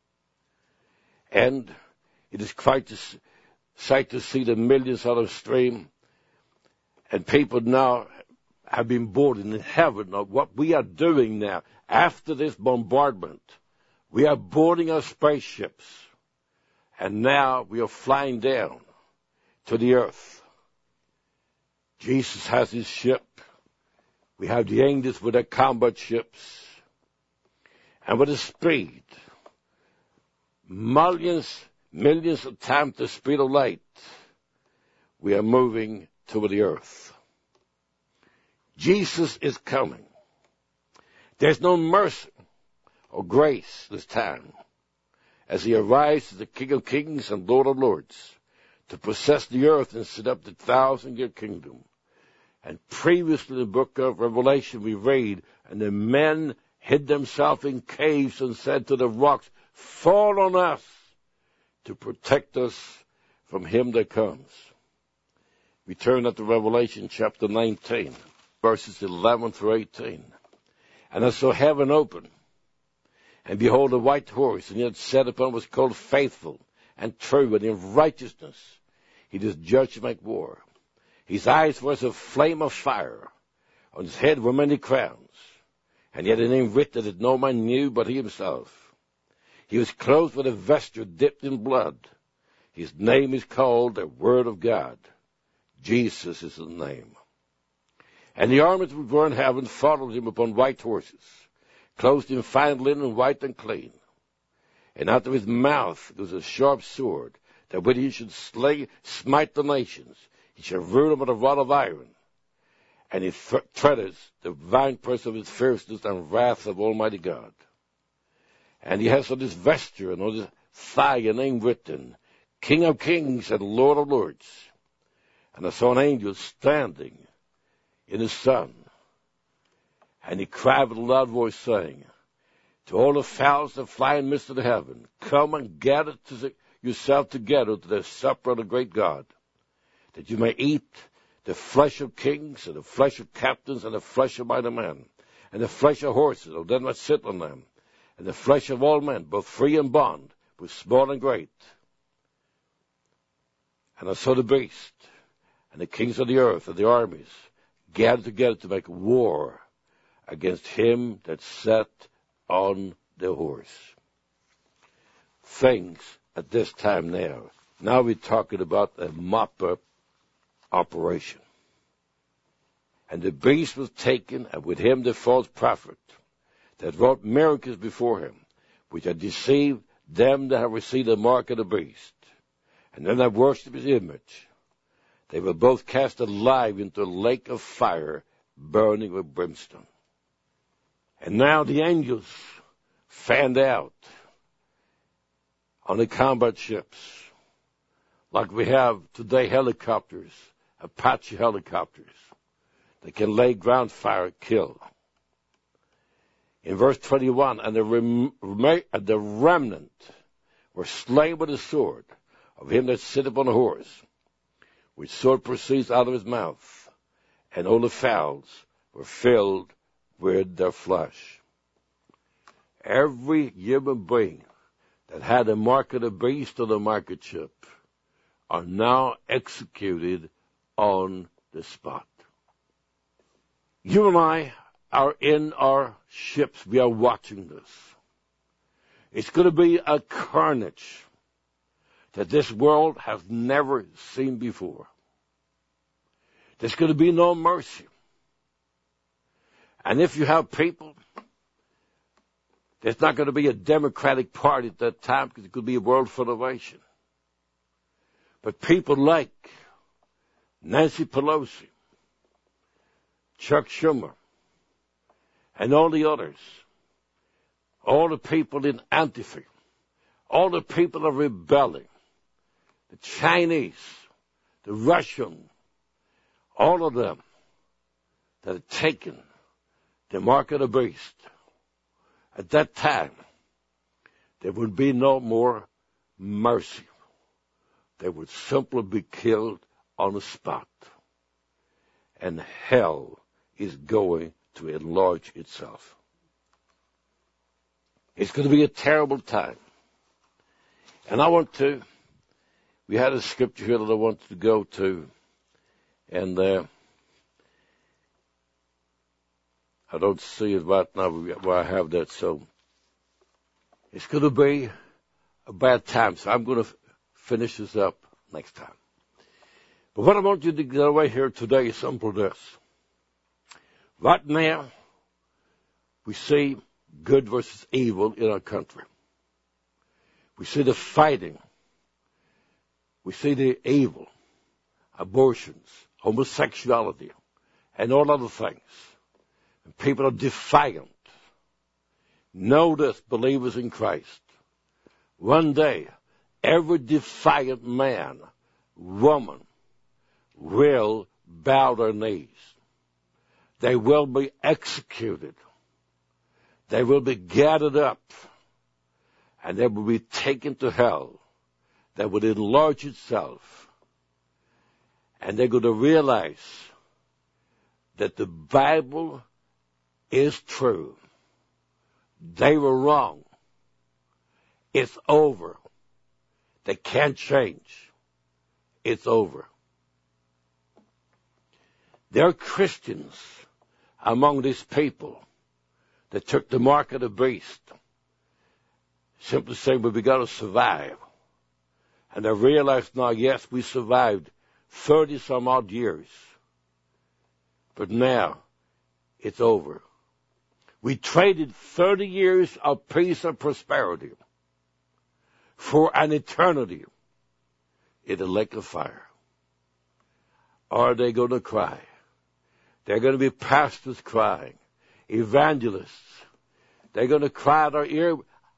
And it is quite a sight to see the millions on the stream. And people now have been boarded in heaven. Now, what we are doing now, after this bombardment, we are boarding our spaceships. And now we are flying down to the earth. Jesus has his ship. We have the angels with their combat ships. And with a speed, millions, millions of times the speed of light, we are moving toward the earth. Jesus is coming. There's no mercy or grace this time, as he arrives as the King of Kings and Lord of Lords to possess the earth and set up the thousand-year kingdom. And previously in the book of Revelation we read, and the men hid themselves in caves and said to the rocks, "Fall on us to protect us from him that comes." We turn at the Revelation chapter nineteen, verses eleven through eighteen. And I saw heaven open, and behold a white horse, and he had sat upon was called Faithful and True, and in righteousness he does judge and make war. His eyes were as a flame of fire, on his head were many crowns, and he had a name written that no man knew but he himself. He was clothed with a vesture dipped in blood. His name is called the Word of God. Jesus is his name. And the armies which were in heaven followed him upon white horses, clothed in fine linen, white and clean. And out of his mouth was a sharp sword, that when he should slay, smite the nations, he shall rule them with a rod of iron. And he th- treadeth the winepress of his fierceness and wrath of Almighty God. And he has on his vesture and on his thigh a name written, King of Kings and Lord of Lords. And I saw an angel standing in the sun. And he cried with a loud voice, saying, to all the fowls that fly in the midst of the heaven, come and gather to the, yourself together to the supper of the great God, that you may eat the flesh of kings, and the flesh of captains, and the flesh of mighty men, and the flesh of horses, of them that sit on them, and the flesh of all men, both free and bond, both small and great. And I saw the beast, and the kings of the earth, and the armies, gathered together to make war against him that sat on the horse. Things at this time now. Now we're talking about a mop-up operation. And the beast was taken, and with him the false prophet that wrought miracles before him, which had deceived them that have received the mark of the beast, and them that worship his image. They were both cast alive into a lake of fire, burning with brimstone. And now the angels fanned out on the combat ships, like we have today helicopters, Apache helicopters, that can lay ground fire, kill. In verse twenty-one, and the, rem- the remnant were slain with the sword of him that sitteth upon a horse, which sword proceeds out of his mouth, and all the fowls were filled with their flesh. Every human being that had a mark of the beast or the mark of chip are now executed on the spot. You and I are in our ships. We are watching this. It's going to be a carnage that this world has never seen before. There's going to be no mercy. And if you have people, there's not going to be a Democratic Party at that time, because it could be a world federation. But people like Nancy Pelosi, Chuck Schumer, and all the others, all the people in Antifa, all the people are rebelling, the Chinese, the Russian, all of them that have taken the mark of the beast. At that time, there would be no more mercy. They would simply be killed on the spot. And hell is going to enlarge itself. It's going to be a terrible time. And I want to, we had a scripture here that I wanted to go to, and uh, I don't see it right now where I have that, so it's going to be a bad time, so I'm going to f- finish this up next time. But what I want you to get away here today is simple this. Right now, we see good versus evil in our country. We see the fighting. We see the evil, abortions, homosexuality, and all other things. And people are defiant. Know this, believers in Christ. One day, every defiant man, woman, will bow their knees. They will be executed. They will be gathered up, and they will be taken to hell. That would enlarge itself. And they're going to realize that the Bible is true. They were wrong. It's over. They can't change. It's over. There are Christians among these people that took the mark of the beast, simply saying, but we got to survive. And I realized now, yes, we survived thirty some odd years. But now, it's over. We traded thirty years of peace and prosperity for an eternity in the lake of fire. Are they going to cry? They're going to be pastors crying, evangelists. They're going to cry at our ear.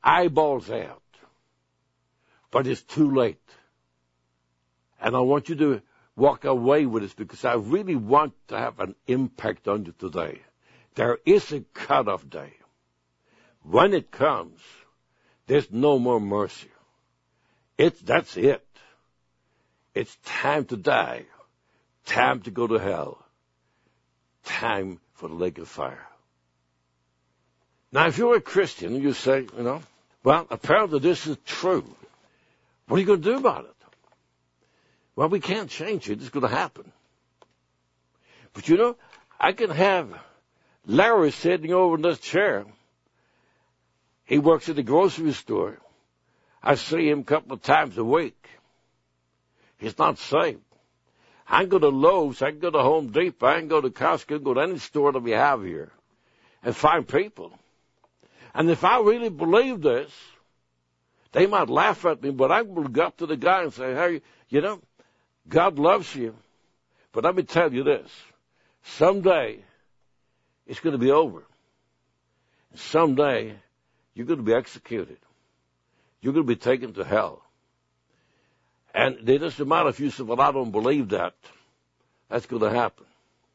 eyeballs out. But it's too late. And I want you to walk away with this because I really want to have an impact on you today. There is a cutoff day. When it comes, there's no more mercy. It's, that's it. It's time to die. Time to go to hell. Time for the lake of fire. Now, if you're a Christian, you say, you know, well, apparently this is true. What are you going to do about it? Well, we can't change it. It's going to happen. But you know, I can have Larry sitting over in this chair. He works at the grocery store. I see him a couple of times a week. He's not saved. I can go to Lowe's, I can go to Home Depot, I can go to Costco, I can go to any store that we have here and find people. And if I really believe this, they might laugh at me, but I will go up to the guy and say, hey, you know, God loves you. But let me tell you this. Someday, it's going to be over. And someday, you're going to be executed. You're going to be taken to hell. And it doesn't matter if you say, well, I don't believe that. That's going to happen.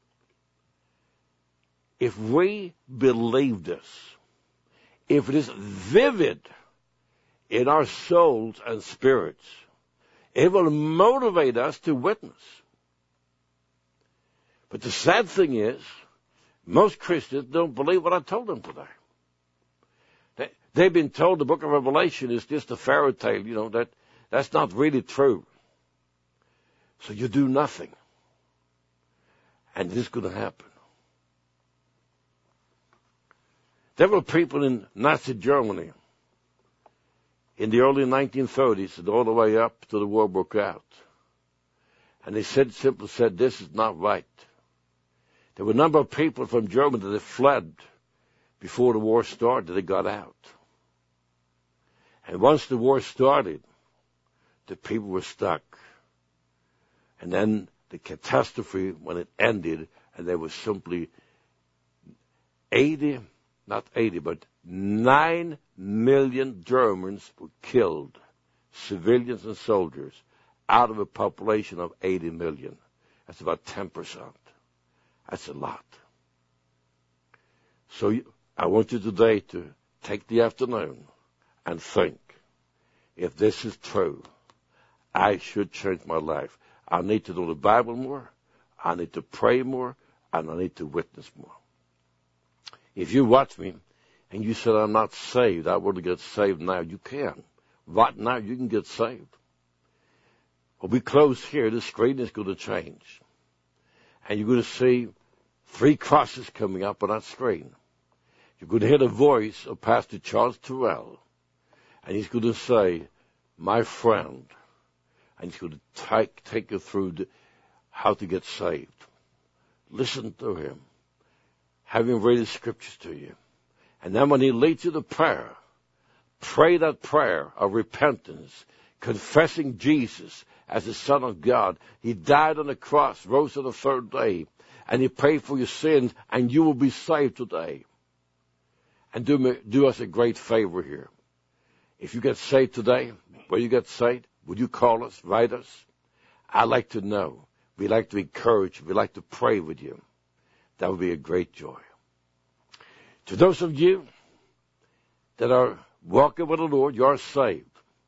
If we believe this, if it is vivid in our souls and spirits, it will motivate us to witness. But the sad thing is, most Christians don't believe what I told them today. They, they've been told the book of Revelation is just a fairy tale, you know, that that's not really true. So you do nothing. And this is going to happen. There were people in Nazi Germany in the early nineteen thirties and all the way up to the war broke out. And they said, simply said, this is not right. There were a number of people from Germany that fled before the war started. They got out. And once the war started, the people were stuck. And then the catastrophe, when it ended, and there was simply eighty, not eighty, but nine million Germans were killed, civilians and soldiers, out of a population of eighty million. That's about ten percent. That's a lot. So you, I want you today to take the afternoon and think, if this is true, I should change my life. I need to know the Bible more. I need to pray more. And I need to witness more. If you watch me and you said, I'm not saved, I want to get saved now, you can. Right now, you can get saved. When we close here, the screen is going to change. And you're going to see three crosses coming up on that screen. You're going to hear the voice of Pastor Charles Terrell. And he's going to say, my friend. And he's going to take, take you through the, how to get saved. Listen to him. Have him read the scriptures to you. And then when he leads you to prayer, pray that prayer of repentance, confessing Jesus as the Son of God. He died on the cross, rose on the third day, and he paid for your sins, and you will be saved today. And do, me, do us a great favor here. If you get saved today, where you get saved, would you call us, write us? I'd like to know. We'd like to encourage you. We'd like to pray with you. That would be a great joy. To those of you that are walking with the Lord, you are saved.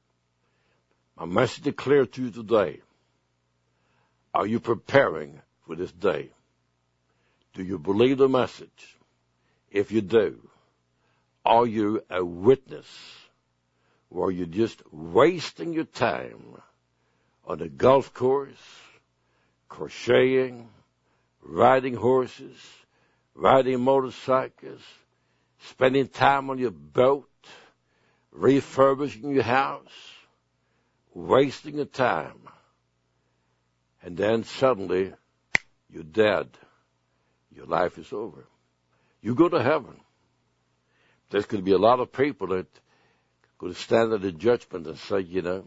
My message is clear to you today. Are you preparing for this day? Do you believe the message? If you do, are you a witness? Or are you just wasting your time on a golf course, crocheting, riding horses, riding motorcycles, spending time on your boat, refurbishing your house, wasting your time, and then suddenly you're dead. Your life is over. You go to heaven. There's going to be a lot of people that are going to stand at the judgment and say, you know,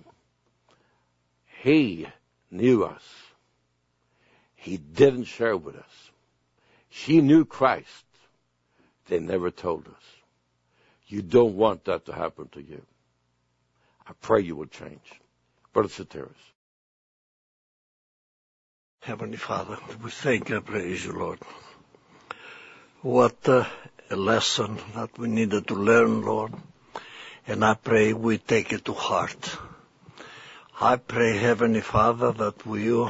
he knew us. He didn't share with us. She knew Christ. They never told us. You don't want that to happen to you. I pray you will change. Brother Soteris. Heavenly Father, we thank and praise you, Lord. What uh, a lesson that we needed to learn, Lord. And I pray we take it to heart. I pray, Heavenly Father, that you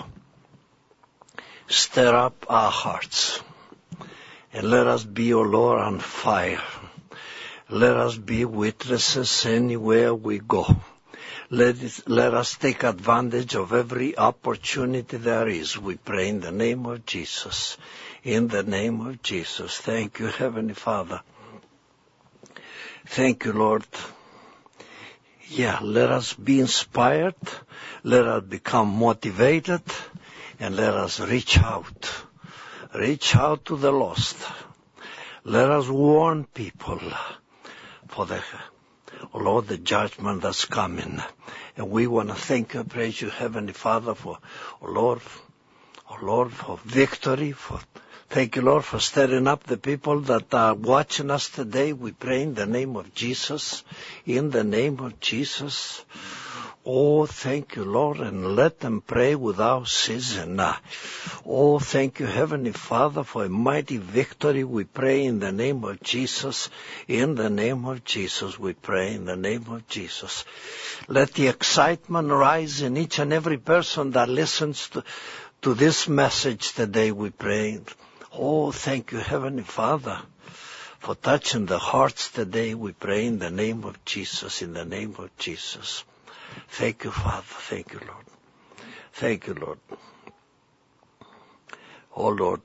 stir up our hearts. And let us be, O Lord, on fire. Let us be witnesses anywhere we go. Let, it, let us take advantage of every opportunity there is. We pray in the name of Jesus. In the name of Jesus. Thank you, Heavenly Father. Thank you, Lord. Yeah, let us be inspired. Let us become motivated. And let us reach out. Reach out to the lost. Let us warn people for the, oh Lord, the judgment that's coming. And we want to thank and praise you, Heavenly Father, for, oh Lord, oh Lord, for victory. For Thank you, Lord, for stirring up the people that are watching us today. We pray in the name of Jesus. In the name of Jesus. Oh, thank you, Lord, and let them pray without ceasing. Oh, thank you, Heavenly Father, for a mighty victory. We pray in the name of Jesus. In the name of Jesus, we pray in the name of Jesus. Let the excitement rise in each and every person that listens to, to this message today, we pray. Oh, thank you, Heavenly Father, for touching the hearts today. We pray in the name of Jesus, in the name of Jesus. Thank you, Father. Thank you, Lord. Thank you, Lord. Oh, Lord,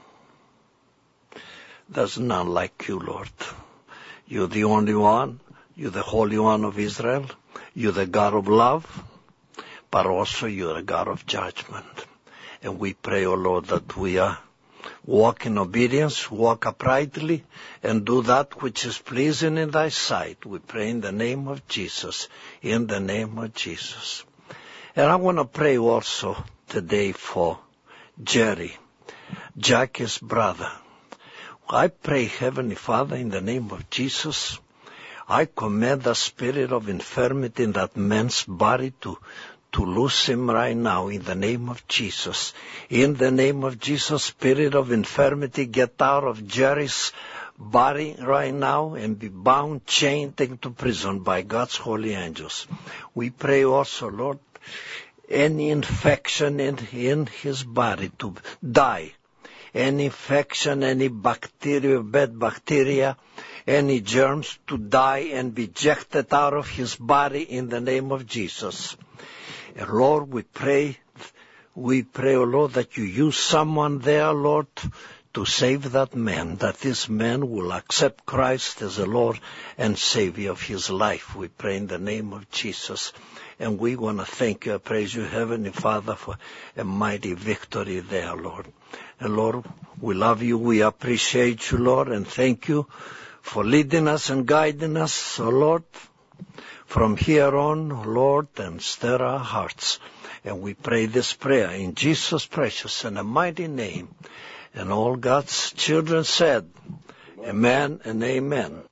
there's none like you, Lord. You're the only one. You're the Holy One of Israel. You're the God of love, but also you're a God of judgment. And we pray, oh Lord, that we are walk in obedience, walk uprightly, and do that which is pleasing in thy sight. We pray in the name of Jesus, in the name of Jesus. And I want to pray also today for Jerry, Jackie's brother. I pray, Heavenly Father, in the name of Jesus, I command the spirit of infirmity in that man's body to to loose him right now in the name of Jesus. In the name of Jesus, spirit of infirmity, get out of Jerry's body right now and be bound, chained, taken to prison by God's holy angels. We pray also, Lord, any infection in, in his body to die. Any infection, any bacteria, bad bacteria, any germs to die and be ejected out of his body in the name of Jesus. And Lord, we pray, we pray, oh Lord, that you use someone there, Lord, to save that man, that this man will accept Christ as the Lord and Savior of his life. We pray in the name of Jesus. And we want to thank you, praise you, Heavenly Father, for a mighty victory there, Lord. And Lord, we love you, we appreciate you, Lord, and thank you for leading us and guiding us, oh Lord, from here on, Lord, and stir our hearts. And we pray this prayer in Jesus' precious and a mighty name. And all God's children said, amen and amen.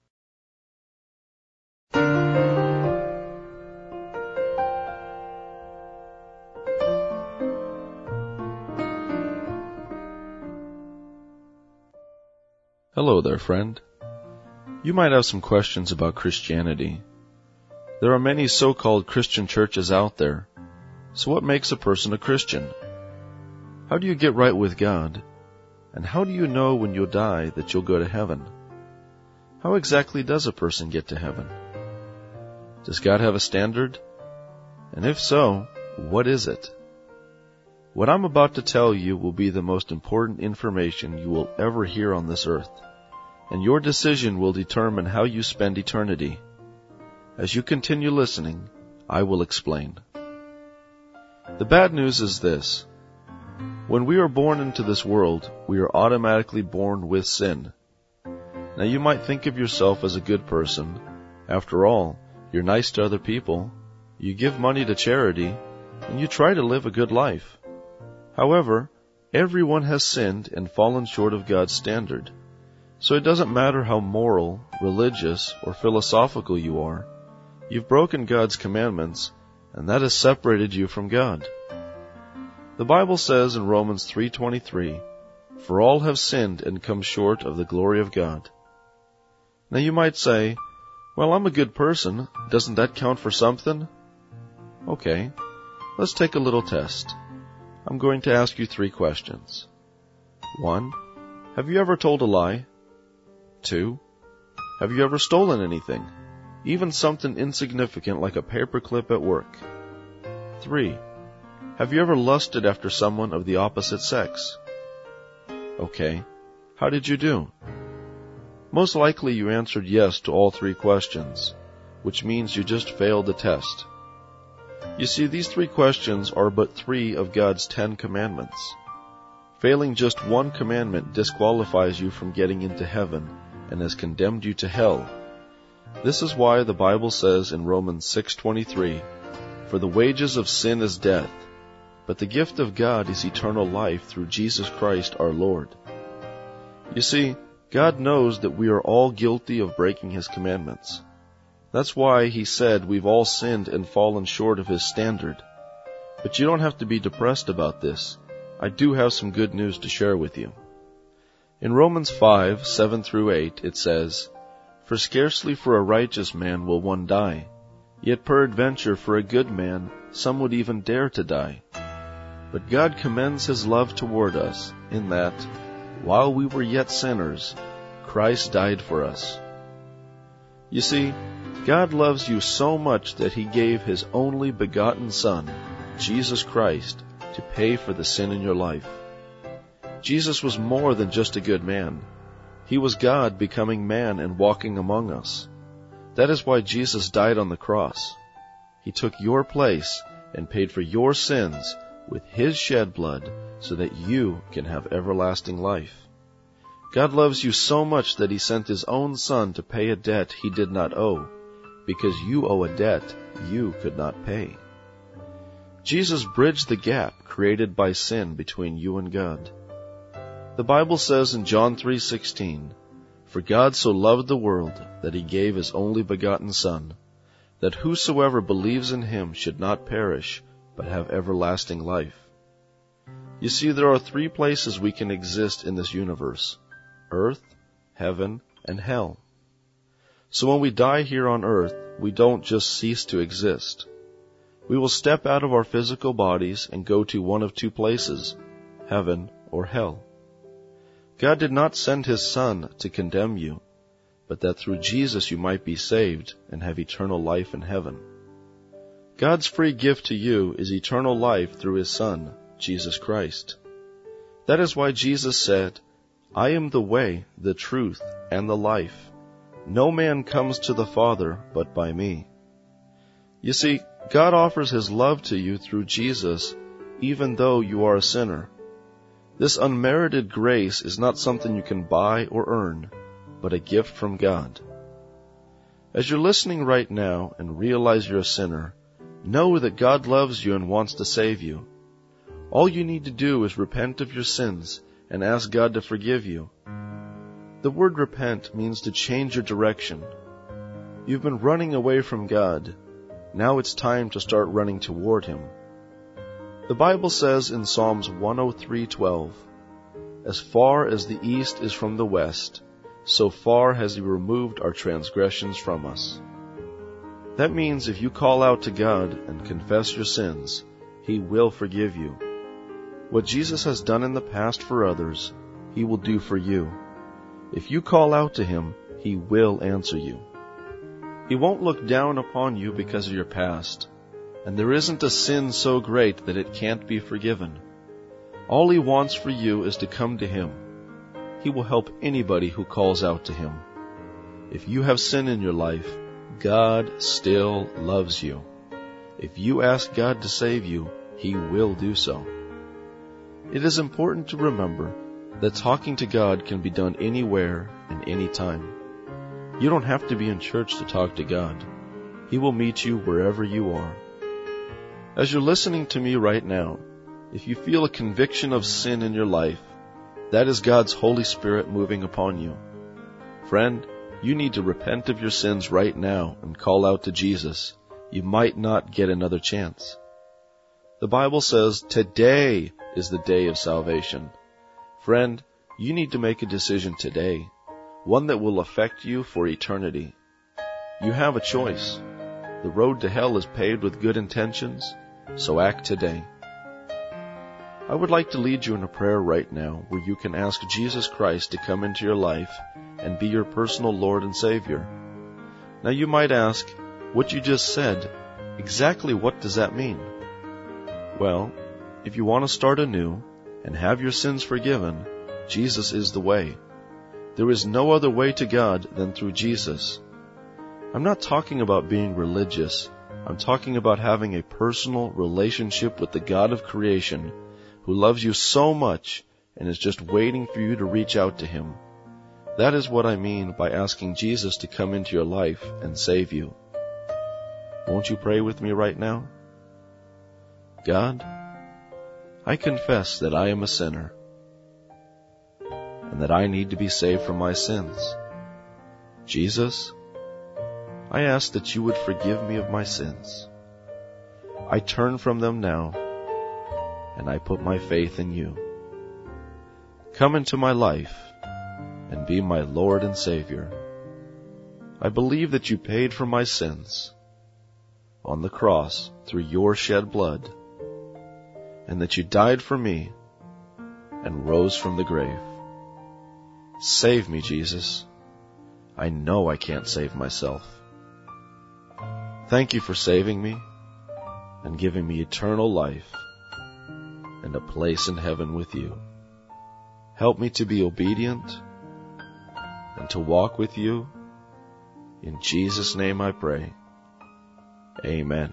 Hello there, friend. You might have some questions about Christianity. There are many so-called Christian churches out there. So what makes a person a Christian? How do you get right with God? And how do you know when you'll die that you'll go to heaven? How exactly does a person get to heaven? Does God have a standard? And if so, what is it? What I'm about to tell you will be the most important information you will ever hear on this earth, and your decision will determine how you spend eternity. As you continue listening, I will explain. The bad news is this. When we are born into this world, we are automatically born with sin. Now you might think of yourself as a good person. After all, you're nice to other people, you give money to charity, and you try to live a good life. However, everyone has sinned and fallen short of God's standard. So it doesn't matter how moral, religious, or philosophical you are, you've broken God's commandments, and that has separated you from God. The Bible says in Romans three twenty-three, "For all have sinned and come short of the glory of God." Now you might say, "Well, I'm a good person. Doesn't that count for something?" Okay, let's take a little test. I'm going to ask you three questions. One, have you ever told a lie? Two, have you ever stolen anything, even something insignificant like a paperclip at work? Three, have you ever lusted after someone of the opposite sex? Okay, how did you do? Most likely you answered yes to all three questions, which means you just failed the test. You see, these three questions are but three of God's Ten Commandments. Failing just one commandment disqualifies you from getting into heaven and has condemned you to hell. This is why the Bible says in Romans six twenty-three, "For the wages of sin is death, but the gift of God is eternal life through Jesus Christ our Lord." You see, God knows that we are all guilty of breaking His commandments. That's why He said we've all sinned and fallen short of His standard. But you don't have to be depressed about this. I do have some good news to share with you. In Romans five, seven through eight, it says, "For scarcely for a righteous man will one die, yet peradventure for a good man some would even dare to die. But God commends His love toward us, in that, while we were yet sinners, Christ died for us." You see, God loves you so much that He gave His only begotten Son, Jesus Christ, to pay for the sin in your life. Jesus was more than just a good man. He was God becoming man and walking among us. That is why Jesus died on the cross. He took your place and paid for your sins with His shed blood so that you can have everlasting life. God loves you so much that He sent His own Son to pay a debt He did not owe, because you owe a debt you could not pay. Jesus bridged the gap created by sin between you and God. The Bible says in John three sixteen, "For God so loved the world that He gave His only begotten Son, that whosoever believes in Him should not perish, but have everlasting life." You see, there are three places we can exist in this universe: earth, heaven, and hell. So when we die here on earth, we don't just cease to exist. We will step out of our physical bodies and go to one of two places, heaven or hell. God did not send His Son to condemn you, but that through Jesus you might be saved and have eternal life in heaven. God's free gift to you is eternal life through His Son, Jesus Christ. That is why Jesus said, "I am the way, the truth, and the life. No man comes to the Father but by me." You see, God offers His love to you through Jesus, even though you are a sinner. This unmerited grace is not something you can buy or earn, but a gift from God. As you're listening right now and realize you're a sinner, know that God loves you and wants to save you. All you need to do is repent of your sins and ask God to forgive you. The word repent means to change your direction. You've been running away from God. Now it's time to start running toward Him. The Bible says in Psalms one oh three twelve, "As far as the east is from the west, so far has He removed our transgressions from us." That means if you call out to God and confess your sins, He will forgive you. What Jesus has done in the past for others, He will do for you. If you call out to Him, He will answer you. He won't look down upon you because of your past, and there isn't a sin so great that it can't be forgiven. All He wants for you is to come to Him. He will help anybody who calls out to Him. If you have sin in your life, God still loves you. If you ask God to save you, He will do so. It is important to remember that talking to God can be done anywhere and anytime. You don't have to be in church to talk to God. He will meet you wherever you are. As you're listening to me right now, if you feel a conviction of sin in your life, that is God's Holy Spirit moving upon you. Friend, you need to repent of your sins right now and call out to Jesus. You might not get another chance. The Bible says today is the day of salvation. Friend, you need to make a decision today, one that will affect you for eternity. You have a choice. The road to hell is paved with good intentions, so act today. I would like to lead you in a prayer right now where you can ask Jesus Christ to come into your life and be your personal Lord and Savior. Now you might ask, what you just said, exactly what does that mean? Well, if you want to start anew and have your sins forgiven, Jesus is the way. There is no other way to God than through Jesus. I'm not talking about being religious. I'm talking about having a personal relationship with the God of creation who loves you so much and is just waiting for you to reach out to Him. That is what I mean by asking Jesus to come into your life and save you. Won't you pray with me right now? God, I confess that I am a sinner and that I need to be saved from my sins. Jesus, I ask that you would forgive me of my sins. I turn from them now, and I put my faith in you. Come into my life and be my Lord and Savior. I believe that you paid for my sins on the cross through your shed blood, and that you died for me and rose from the grave. Save me, Jesus. I know I can't save myself. Thank you for saving me and giving me eternal life and a place in heaven with you. Help me to be obedient and to walk with you. In Jesus' name I pray. Amen.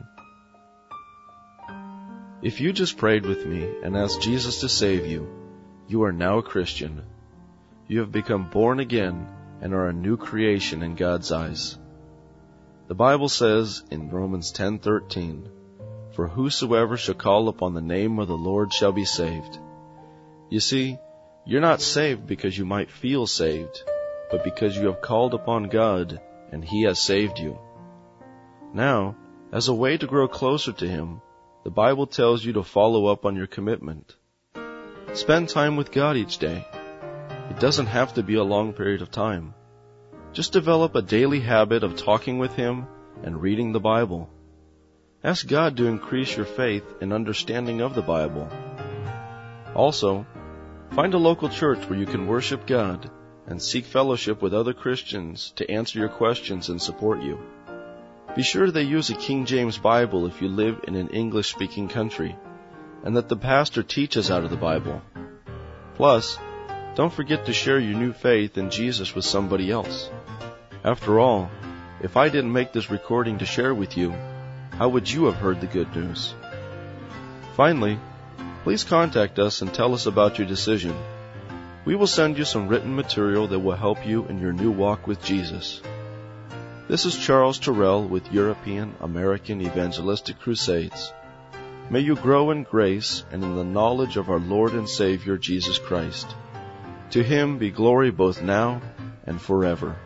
If you just prayed with me and asked Jesus to save you, you are now a Christian. You have become born again and are a new creation in God's eyes. The Bible says in Romans ten thirteen, "For whosoever shall call upon the name of the Lord shall be saved." You see, you're not saved because you might feel saved, but because you have called upon God and He has saved you. Now, as a way to grow closer to Him, the Bible tells you to follow up on your commitment. Spend time with God each day. It doesn't have to be a long period of time. Just develop a daily habit of talking with Him and reading the Bible. Ask God to increase your faith and understanding of the Bible. Also, find a local church where you can worship God and seek fellowship with other Christians to answer your questions and support you. Be sure they use a King James Bible if you live in an English-speaking country, and that the pastor teaches out of the Bible. Plus, don't forget to share your new faith in Jesus with somebody else. After all, if I didn't make this recording to share with you, how would you have heard the good news? Finally, please contact us and tell us about your decision. We will send you some written material that will help you in your new walk with Jesus. This is Charles Terrell with European American Evangelistic Crusades. May you grow in grace and in the knowledge of our Lord and Savior Jesus Christ. To Him be glory both now and forever.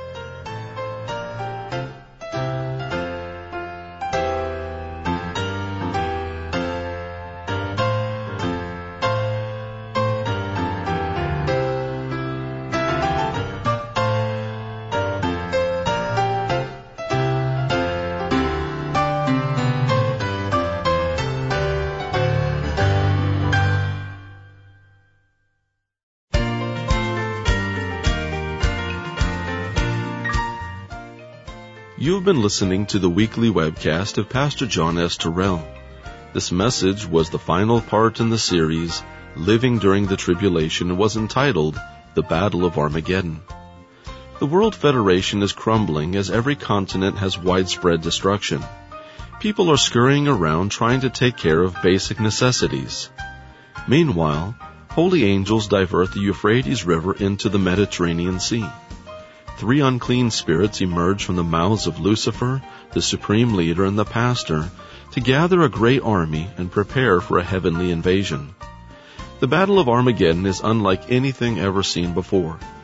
You've been listening to the weekly webcast of Pastor John S. Terrell. This message was the final part in the series, Living During the Tribulation, and was entitled, The Battle of Armageddon. The World Federation is crumbling as every continent has widespread destruction. People are scurrying around trying to take care of basic necessities. Meanwhile, holy angels divert the Euphrates River into the Mediterranean Sea. Three unclean spirits emerge from the mouths of Lucifer, the supreme leader, and the pastor to gather a great army and prepare for a heavenly invasion. The Battle of Armageddon is unlike anything ever seen before.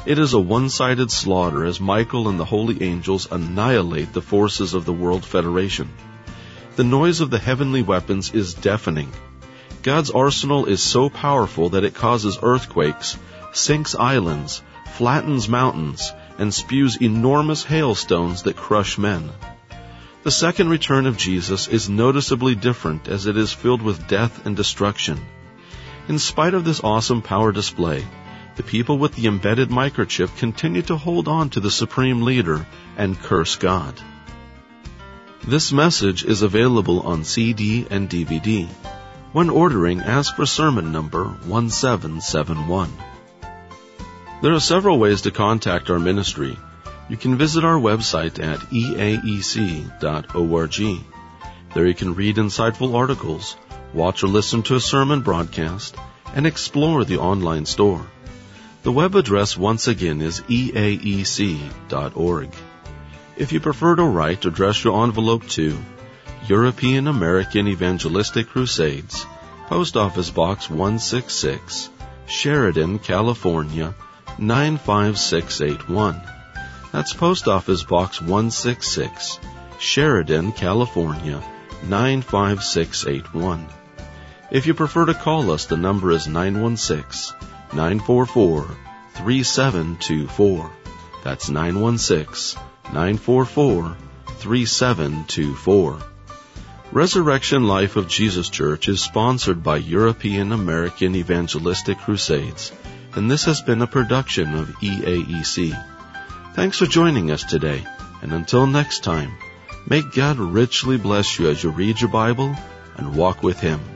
It is a one-sided slaughter as Michael and the holy angels annihilate the forces of the World Federation. The noise of the heavenly weapons is deafening. God's arsenal is so powerful that it causes earthquakes, sinks islands, flattens mountains, and spews enormous hailstones that crush men. The second return of Jesus is noticeably different as it is filled with death and destruction. In spite of this awesome power display, the people with the embedded microchip continue to hold on to the Supreme Leader and curse God. This message is available on C D and D V D. When ordering, ask for sermon number one seven seven one. There are several ways to contact our ministry. You can visit our website at e a e c dot org. There you can read insightful articles, watch or listen to a sermon broadcast, and explore the online store. The web address once again is e a e c dot org. If you prefer to write, address your envelope to European American Evangelistic Crusades, Post Office Box one sixty-six, Sheridan, California, nine five six eight one. That's Post Office Box one sixty-six, Sheridan, California, nine five six eight one. If you prefer to call us, the number is nine one six, nine four four, three seven two four. That's nine one six, nine four four, three seven two four. Resurrection Life of Jesus Church is sponsored by European American Evangelistic Crusades, and this has been a production of E A E C. Thanks for joining us today, and until next time, may God richly bless you as you read your Bible and walk with Him.